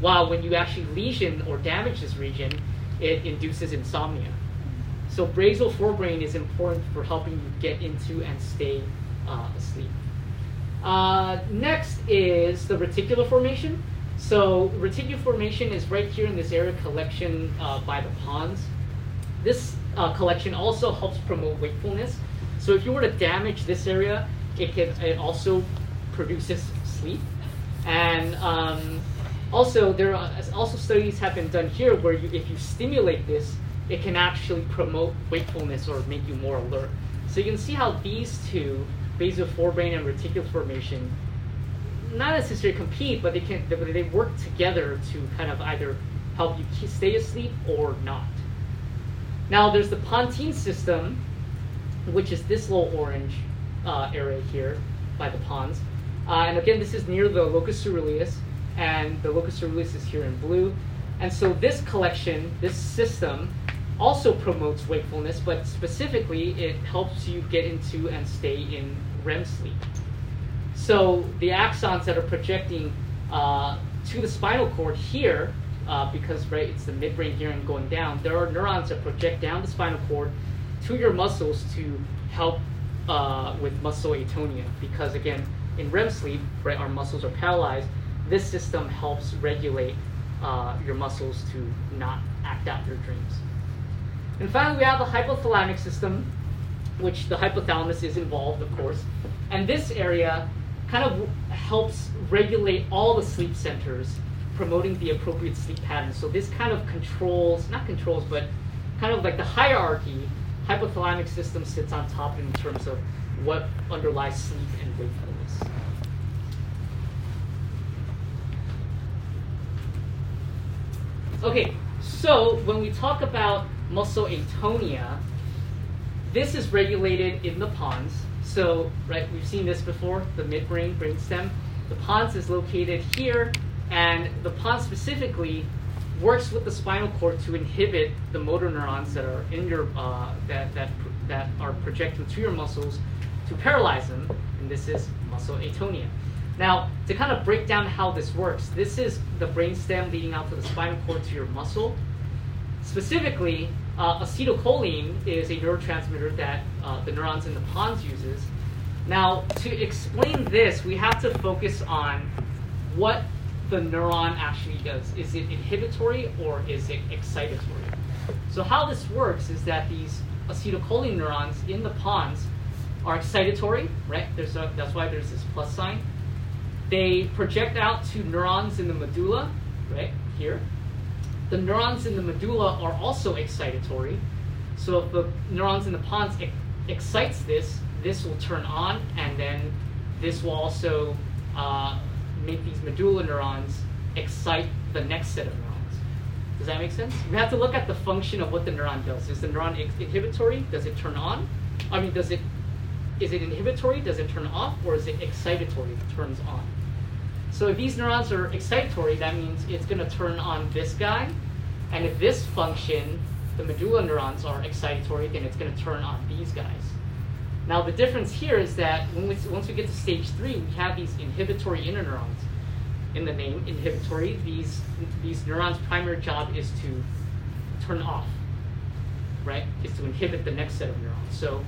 while when you actually lesion or damage this region, it induces insomnia. So basal forebrain is important for helping you get into and stay uh, asleep. Uh, next is the reticular formation. So reticular formation is right here in this area collection uh, by the pons. This uh, collection also helps promote wakefulness. So if you were to damage this area, it can it also produces sleep. And um, also there are also studies have been done here where you, if you stimulate this, it can actually promote wakefulness or make you more alert. So you can see how these two, basal forebrain and reticular formation, not necessarily compete, but they can they work together to kind of either help you stay asleep or not. Now there's the pontine system, which is this little orange uh, area here by the pons. Uh, and again, this is near the locus coeruleus, and the locus coeruleus is here in blue. And so this collection, this system, also promotes wakefulness, but specifically it helps you get into and stay in R E M sleep. So the axons that are projecting uh, to the spinal cord here, uh, because right, it's the midbrain here and going down, there are neurons that project down the spinal cord to your muscles to help uh, with muscle atonia. Because again, in R E M sleep, right, our muscles are paralyzed. This system helps regulate uh, your muscles to not act out your dreams. And finally, we have the hypothalamic system, which the hypothalamus is involved, of course. And this area kind of helps regulate all the sleep centers, promoting the appropriate sleep pattern. So this kind of controls, not controls, but kind of like the hierarchy, hypothalamic system sits on top in terms of what underlies sleep and wakefulness. Okay, so when we talk about muscle atonia, this is regulated in the pons. So, right, we've seen this before, the midbrain brainstem. The pons is located here, and the pons specifically works with the spinal cord to inhibit the motor neurons that are in your uh, that that that are projecting to your muscles to paralyze them, and this is muscle atonia. Now, to kind of break down how this works, this is the brainstem leading out to the spinal cord to your muscle. Specifically, uh, acetylcholine is a neurotransmitter that uh, the neurons in the pons uses. Now, to explain this, we have to focus on what the neuron actually does. Is it inhibitory or is it excitatory? So how this works is that these acetylcholine neurons in the pons are excitatory, right? There's a, that's why there's this plus sign. They project out to neurons in the medulla, right, here. The neurons in the medulla are also excitatory. So if the neurons in the pons ex excites this, this will turn on, and then this will also uh, make these medulla neurons excite the next set of neurons. Does that make sense? We have to look at the function of what the neuron does. Is the neuron inhibitory? Does it turn on? I mean, does it, is it inhibitory? Does it turn off? Or is it excitatory? It turns on. So if these neurons are excitatory, that means it's going to turn on this guy. And if this function, the medulla neurons, are excitatory, then it's going to turn on these guys. Now the difference here is that when we, once we get to stage three, we have these inhibitory interneurons. In the name, inhibitory, these, these neurons' primary job is to turn off, right? Is to inhibit the next set of neurons. So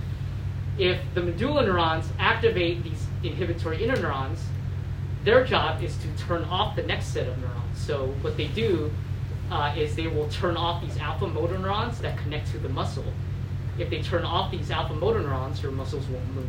if the medulla neurons activate these inhibitory interneurons, their job is to turn off the next set of neurons. So what they do uh, is they will turn off these alpha motor neurons that connect to the muscle. If they turn off these alpha motor neurons, your muscles won't move.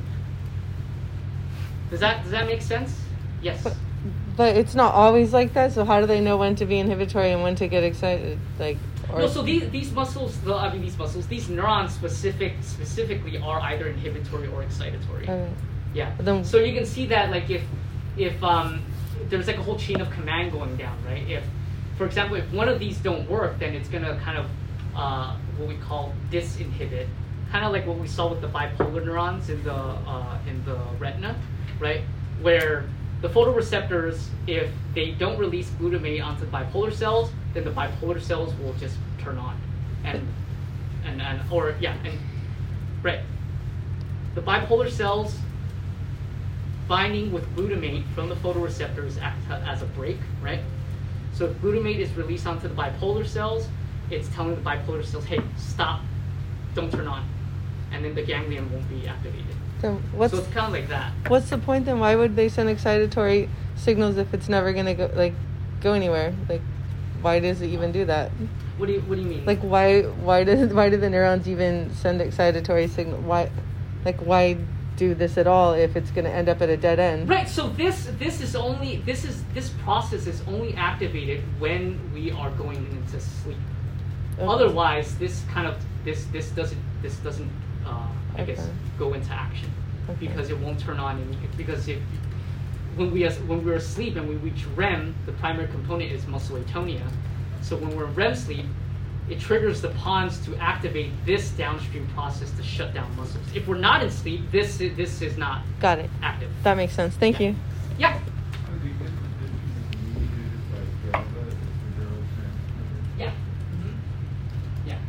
Does that does that make sense? Yes. But, but it's not always like that. So how do they know when to be inhibitory and when to get excited? Like, or no. So these these muscles, the, I mean these muscles, these neurons specific specifically are either inhibitory or excitatory. Okay. Yeah. Then, so you can see that like if if um, there's like a whole chain of command going down, right? If, for example, if one of these don't work, then it's gonna kind of uh, what we call disinhibit, kind of like what we saw with the bipolar neurons in the uh, in the retina, right? Where the photoreceptors, if they don't release glutamate onto the bipolar cells, then the bipolar cells will just turn on, and and and or yeah, and right, the bipolar cells binding with glutamate from the photoreceptors act as a brake, right? So if glutamate is released onto the bipolar cells, it's telling the bipolar cells, hey, stop, don't turn on. And then the ganglion won't be activated. So what's so it's kind of like that. What's the point then? Why would they send excitatory signals if it's never gonna go like go anywhere? Like, why does it even do that? What do you What do you mean? Like, why why does why do the neurons even send excitatory signal? Why, like, why do this at all if it's gonna end up at a dead end? Right. So this this is only this is this process is only activated when we are going into sleep. Okay. Otherwise, this kind of this this doesn't this doesn't uh, I Okay. guess go into action Okay. because it won't turn on. And because if when we as, when we're asleep and we reach R E M, the primary component is muscle atonia. So when we're in R E M sleep, it triggers the pons to activate this downstream process to shut down muscles. If we're not in sleep, this is, this is not Got it. active. That makes sense. Thank Yeah. you. Yeah. So the inhibition is mediated by GABA, it's the neurotransmitter. Yeah. Mm-hmm. Yeah.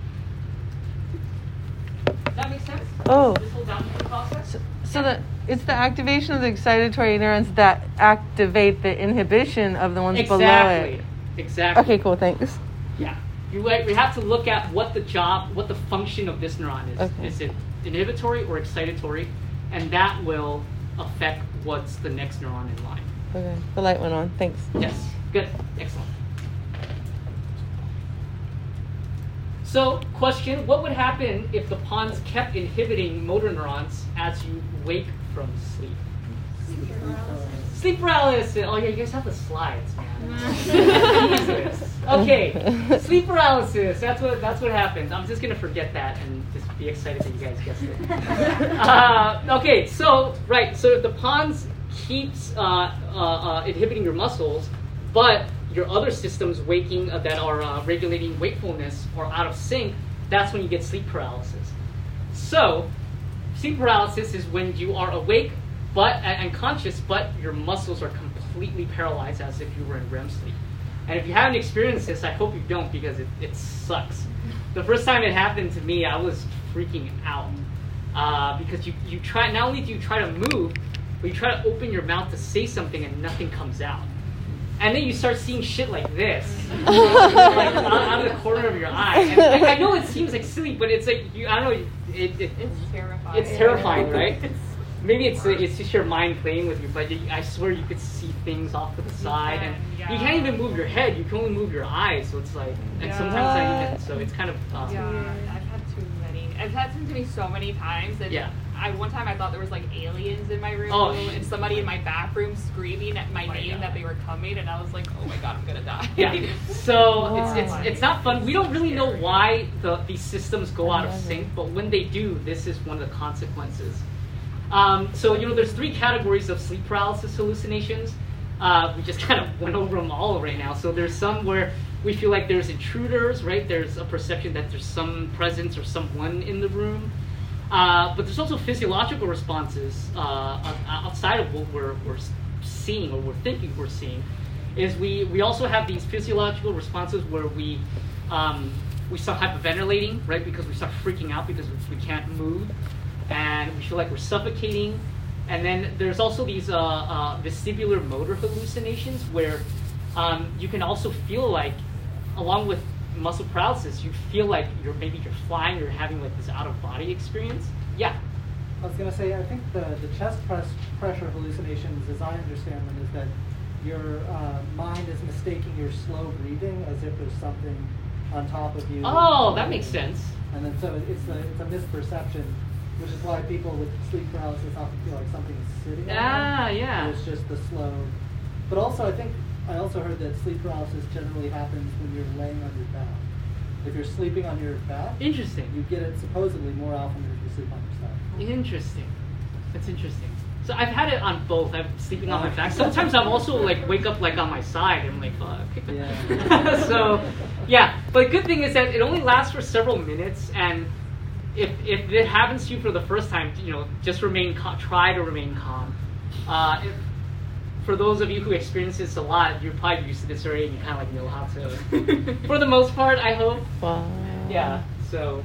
Does that make sense? Oh. This whole downstream process? So, so the it's the activation of the excitatory neurons that activate the inhibition of the ones below Exactly. it. Exactly. Okay, cool. Thanks. Yeah. You like, we have to look at what the job, what the function of this neuron is. Okay. Is it inhibitory or excitatory? And that will affect what's the next neuron in line. Okay. The light went on. Thanks. Yes. Good. Excellent. So, question, what would happen if the pons kept inhibiting motor neurons as you wake from sleep? Sleep paralysis. Oh yeah, you guys have the slides, man. Jesus. Okay, sleep paralysis. That's what that's what happens. I'm just gonna forget that and just be excited that you guys guessed it. Uh, okay, so right, so if the pons keeps uh, uh, uh, inhibiting your muscles, but your other systems waking uh, that are uh, regulating wakefulness are out of sync, that's when you get sleep paralysis. So, sleep paralysis is when you are awake but and conscious, but your muscles are completely paralyzed as if you were in R E M sleep. And if you haven't experienced this, I hope you don't because it, it sucks. The first time it happened to me, I was freaking out uh, because you, you try not only do you try to move, but you try to open your mouth to say something and nothing comes out. And then you start seeing shit like this, like out, out of the corner of your eye. And I, I know it seems like silly, but it's like you, I don't know. It, it, It's terrifying. it's terrifying, right? Maybe it's it's just your mind playing with you, but you, I swear you could see things off to the side, and Yeah. you can't even move your head. You can only move your eyes, so it's like, and Yeah. sometimes not even. So it's kind of uh, Yeah, I've had too many. It's happened to me so many times. And Yeah. I one time I thought there was like aliens in my room, Oh, and somebody in my bathroom screaming at my Oh my name God. that they were coming, and I was like, oh my god, I'm gonna die. Yeah. So Wow. it's it's it's not fun. We don't really know why the these systems go out of Never. sync, but when they do, this is one of the consequences. Um, so you know, there's three categories of sleep paralysis hallucinations. Uh, we just kind of went over them all right now. So there's some where we feel like there's intruders, right? There's a perception that there's some presence or someone in the room. Uh, but there's also physiological responses uh, outside of what we're, we're seeing or we're thinking we're seeing. Is we, we also have these physiological responses where we um, we start hyperventilating, right? Because we start freaking out because we can't move, and we feel like we're suffocating. And then there's also these uh, uh, vestibular motor hallucinations where um, you can also feel like, along with muscle paralysis, you feel like you're maybe you're flying, you're having like this out of body experience. Yeah. I was going to say, I think the, the chest press pressure hallucinations, as I understand them, is that your uh, mind is mistaking your slow breathing as if there's something on top of you. Oh, that makes sense. And then so it's a, it's a misperception, which is why people with sleep paralysis often feel like something's sitting on Ah, them. yeah. And it's just the slow. But also, I think I also heard that sleep paralysis generally happens when you're laying on your back. If you're sleeping on your back, Interesting. you get it supposedly more often than if you sleep on your side. Interesting. That's interesting. So I've had it on both. I'm sleeping on my back. Sometimes I'm also like wake up like on my side. And I'm like, fuck. Yeah. So, yeah. But the good thing is that it only lasts for several minutes, and if if it happens to you for the first time, you know, just remain calm. Try to remain calm. Uh, if, for those of you who experience this a lot, you're probably used to this already, and you kind of like know how to. For the most part, I hope. Wow. Yeah. So.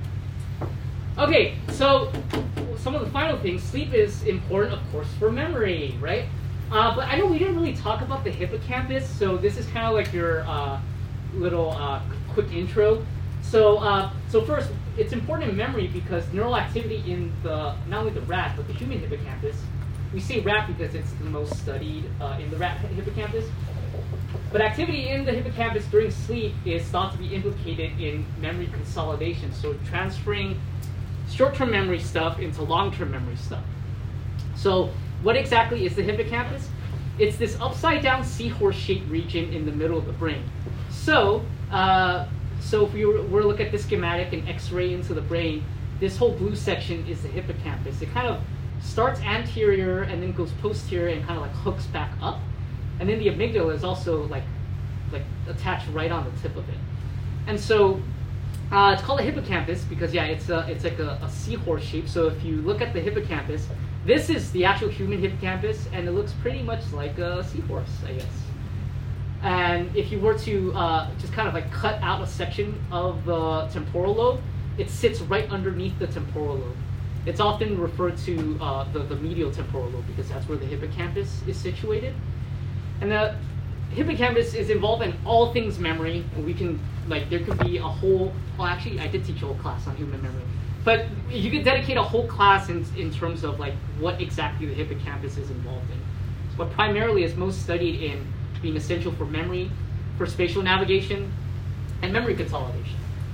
Okay, so some of the final things. Sleep is important, of course, for memory, right? Uh, but I know we didn't really talk about the hippocampus, so this is kind of like your uh, little uh, quick intro. So, uh, so first, it's important in memory because neural activity in the not only the rat but the human hippocampus. We say rat because it's the most studied uh, in the rat hippocampus. But activity in the hippocampus during sleep is thought to be implicated in memory consolidation, so transferring short-term memory stuff into long-term memory stuff. So what exactly is the hippocampus? It's this upside-down seahorse-shaped region in the middle of the brain. So, uh, so if we were, were to look at this schematic and X-ray into the brain, this whole blue section is the hippocampus. It kind of starts anterior and then goes posterior and kind of like hooks back up. And then the amygdala is also like, like attached right on the tip of it. And so uh, it's called a hippocampus because yeah, it's a, it's like a, a seahorse shape. So if you look at the hippocampus, this is the actual human hippocampus, and it looks pretty much like a seahorse, I guess. And if you were to uh, just kind of like cut out a section of the temporal lobe, it sits right underneath the temporal lobe. It's often referred to uh, the, the medial temporal lobe because that's where the hippocampus is situated. And the hippocampus is involved in all things memory. And we can, like, there could be a whole, well, actually, I did teach a whole class on human memory. But you could dedicate a whole class in, in terms of, like, what exactly the hippocampus is involved in. But primarily is most studied in being essential for memory, for spatial navigation, and memory consolidation.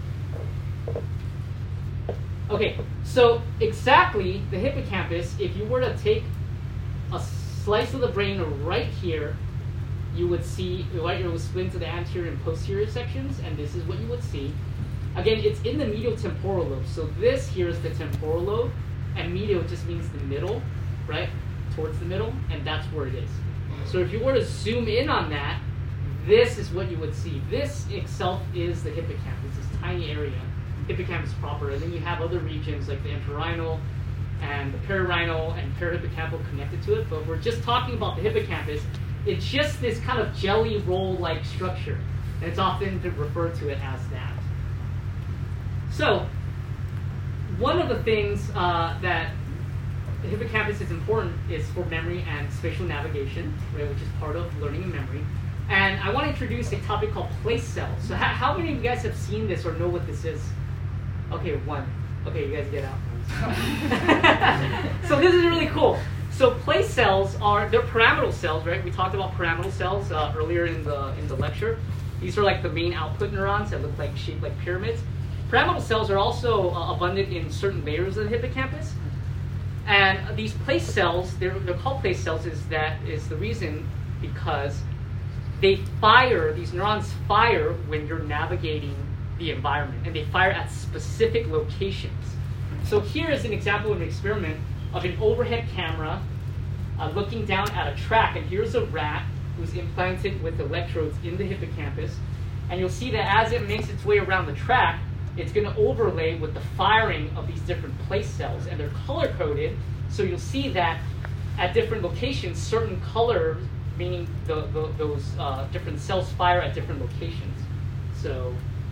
Okay, so exactly the hippocampus, if you were to take a slice of the brain right here, you would see, right, it would split into the anterior and posterior sections, and this is what you would see. Again, it's in the medial temporal lobe. So this here is the temporal lobe, and medial just means the middle, right? Towards the middle, and that's where it is. So if you were to zoom in on that, this is what you would see. This itself is the hippocampus, this tiny area, hippocampus proper. And then you have other regions like the entorhinal and the perirhinal and perihippocampal connected to it. But we're just talking about the hippocampus. It's just this kind of jelly roll-like structure, and it's often referred to it as that. So, one of the things uh, that the hippocampus is important is for memory and spatial navigation, right, which is part of learning and memory. And I want to introduce a topic called place cells. So, how, how many of you guys have seen this or know what this is? Okay, one. Okay, you guys get out. So this is really cool. So place cells are, they're pyramidal cells, right? We talked about pyramidal cells uh, earlier in the in the lecture. These are like the main output neurons that look like shaped like pyramids. Pyramidal cells are also uh, abundant in certain layers of the hippocampus. And these place cells, they're, they're called place cells, is that is the reason because they fire, these neurons fire when you're navigating the environment, and they fire at specific locations. So here is an example of an experiment of an overhead camera uh, looking down at a track, and here's a rat who's implanted with electrodes in the hippocampus, and you'll see that as it makes its way around the track, it's going to overlay with the firing of these different place cells, and they're color-coded, so you'll see that at different locations, certain colors, meaning the, the, those uh, different cells fire at different locations. So,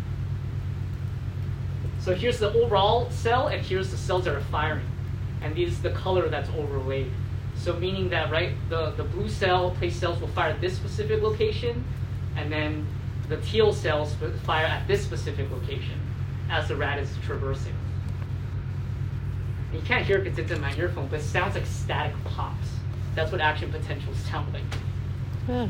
so here's the overall cell, and here's the cells that are firing. And this is the color that's overlaid. So meaning that, right, the, the blue cell, place cells will fire at this specific location, and then the teal cells fire at this specific location as the rat is traversing. And you can't hear it because it's in my earphone, but it sounds like static pops. That's what action potentials sound like. Yeah.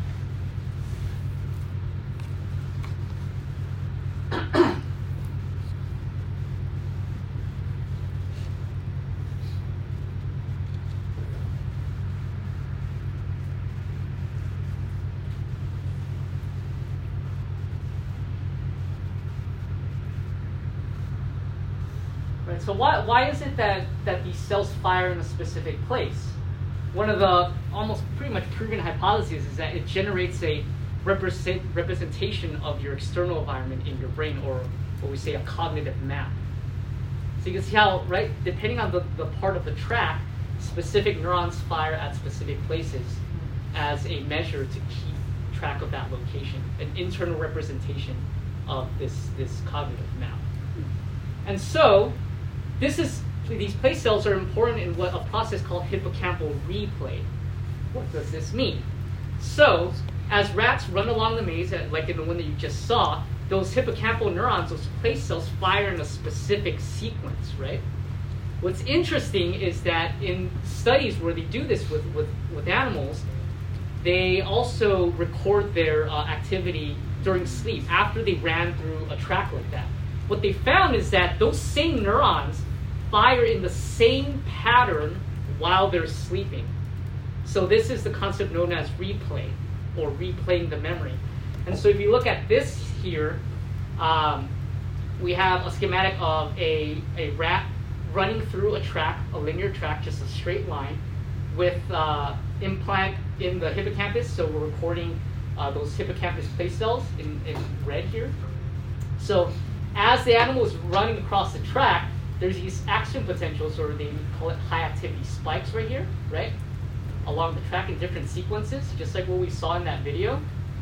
Right, so why, why is it that, that these cells fire in a specific place? One of the almost pretty much proven hypotheses is that it generates a represent, representation of your external environment in your brain, or what we say a cognitive map. So you can see how, right, depending on the, the part of the track, specific neurons fire at specific places as a measure to keep track of that location, an internal representation of this, this cognitive map. And so, this is, these place cells are important in what a process called hippocampal replay. what does this mean? So, as rats run along the maze, uh, like in the one that you just saw, those hippocampal neurons, those place cells, fire in a specific sequence, right? What's interesting is that in studies where they do this with, with, with animals, they also record their uh, activity during sleep after they ran through a track like that. What they found is that those same neurons fire in the same pattern while they're sleeping. So this is the concept known as replay, or replaying the memory. And so if you look at this here, um, we have a schematic of a, a rat running through a track, a linear track, just a straight line, with uh, implant in the hippocampus. So we're recording uh, those hippocampus place cells in, in red here. So as the animal is running across the track, there's these action potentials, or they call it high activity spikes right here, right? Along the track in different sequences, just like what we saw in that video.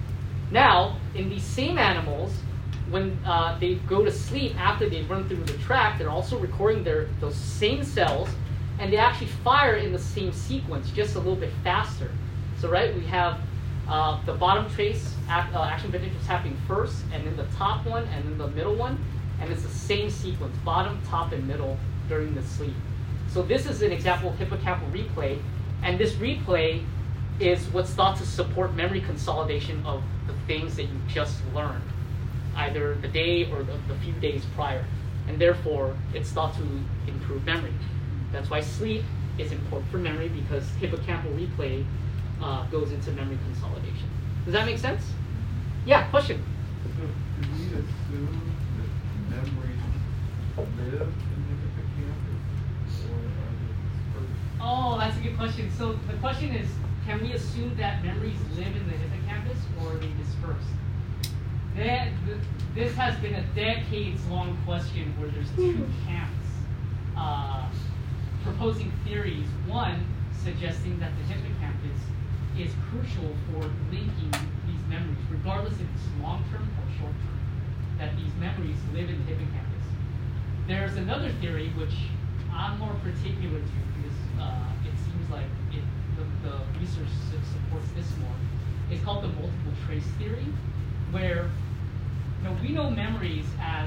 Now, in these same animals, when uh, they go to sleep after they run through the track, they're also recording their those same cells, and they actually fire in the same sequence, just a little bit faster. So, right, we have uh, the bottom trace act, uh, action potentials happening first, and then the top one, and then the middle one, and it's the same sequence, bottom, top, and middle during the sleep. So this is an example of hippocampal replay. And this replay is what's thought to support memory consolidation of the things that you just learned, either the day or the, the few days prior. And therefore, it's thought to improve memory. That's why sleep is important for memory, because hippocampal replay uh, goes into memory consolidation. Does that make sense? Yeah, question? So, do we assume that memories live in the hippocampus, or are they dispersed? Oh, that's a good question. So the question is, can we assume that memories live in the hippocampus, or are they dispersed? That, th this has been a decades-long question where there's two camps uh, proposing theories. One suggesting that the hippocampus is crucial for linking these memories, regardless if it's long-term or short-term, that these memories live in the hippocampus. There's another theory which I'm more particular to, because uh, it seems like it, the, the research su supports this more. It's called the multiple trace theory, where you know, we know memories as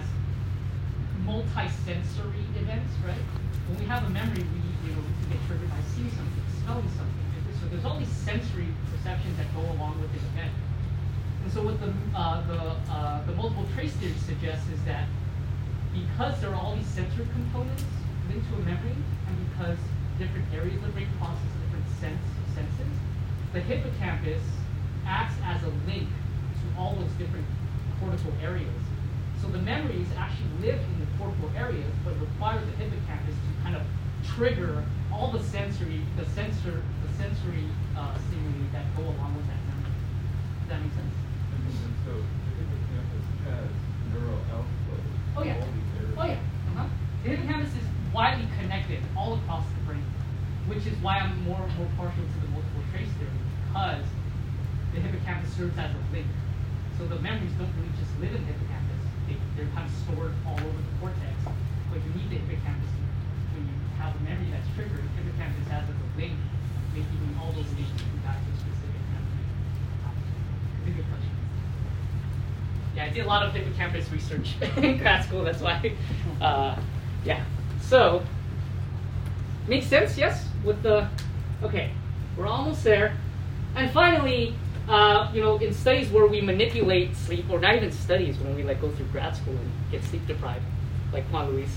multi-sensory events, right? When we have a memory, we, you know, we get triggered by seeing something, smelling something. So there's all these sensory perceptions that go along with an event. And so what the, uh, the, uh, the multiple trace theory suggests is that because there are all these sensory components linked to a memory, and because different areas of the brain process different sense, senses, the hippocampus acts as a link to all those different cortical areas. So the memories actually live in the cortical areas, but require the hippocampus to kind of trigger all the sensory, the sensor, the sensory uh, stimuli that go along with that memory. Does that make sense? And then, so the hippocampus has neural outflows. Oh yeah. All these areas. Oh yeah. Uh-huh. The hippocampus is widely connected all across the brain, which is why I'm more more partial to the multiple trace theory, because the hippocampus serves as a link. So the memories don't really just live in the hippocampus; they, they're kind of stored all over the cortex. But you need the hippocampus when you have a memory that's triggered. The hippocampus has as a link, making all those links to back to a specific memory. It's a good question. Yeah, I did a lot of hippocampus research in grad school. That's why. Uh, yeah. So, makes sense, yes? With the, okay, we're almost there. And finally, uh, you know, in studies where we manipulate sleep, or not even studies, when we like go through grad school and get sleep deprived, like Juan Luis,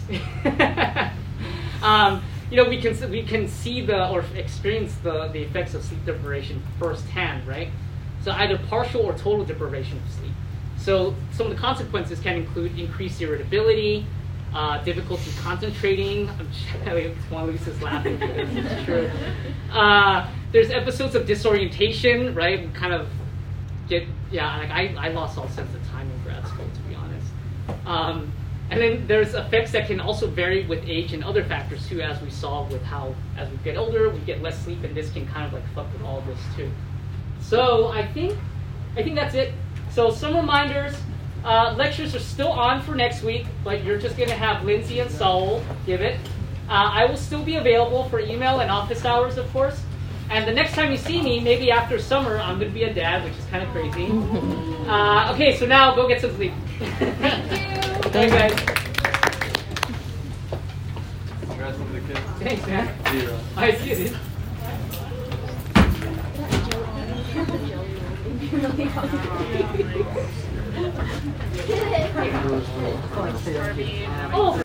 um, you know, we can we can see the or experience the the effects of sleep deprivation firsthand, right? So either partial or total deprivation of sleep. So some of the consequences can include increased irritability, uh, difficulty concentrating. I'm sure Juan Luis is laughing because it's true. Uh, there's episodes of disorientation, right? We kind of get, yeah, like I, I lost all sense of time in grad school, to be honest. Um, and then there's effects that can also vary with age and other factors too, as we saw with how, as we get older, we get less sleep, and this can kind of like fuck with all this too. So I think, I think that's it. So some reminders, uh, lectures are still on for next week, but you're just gonna have Lindsay and Saul give it. Uh, I will still be available for email and office hours, of course. And the next time you see me, maybe after summer, I'm going to be a dad, which is kind of crazy. Uh, okay, so now go get some sleep. Thank you. Thanks, guys. Congrats on the kids. Thanks, man. Zero. I see it. Oh.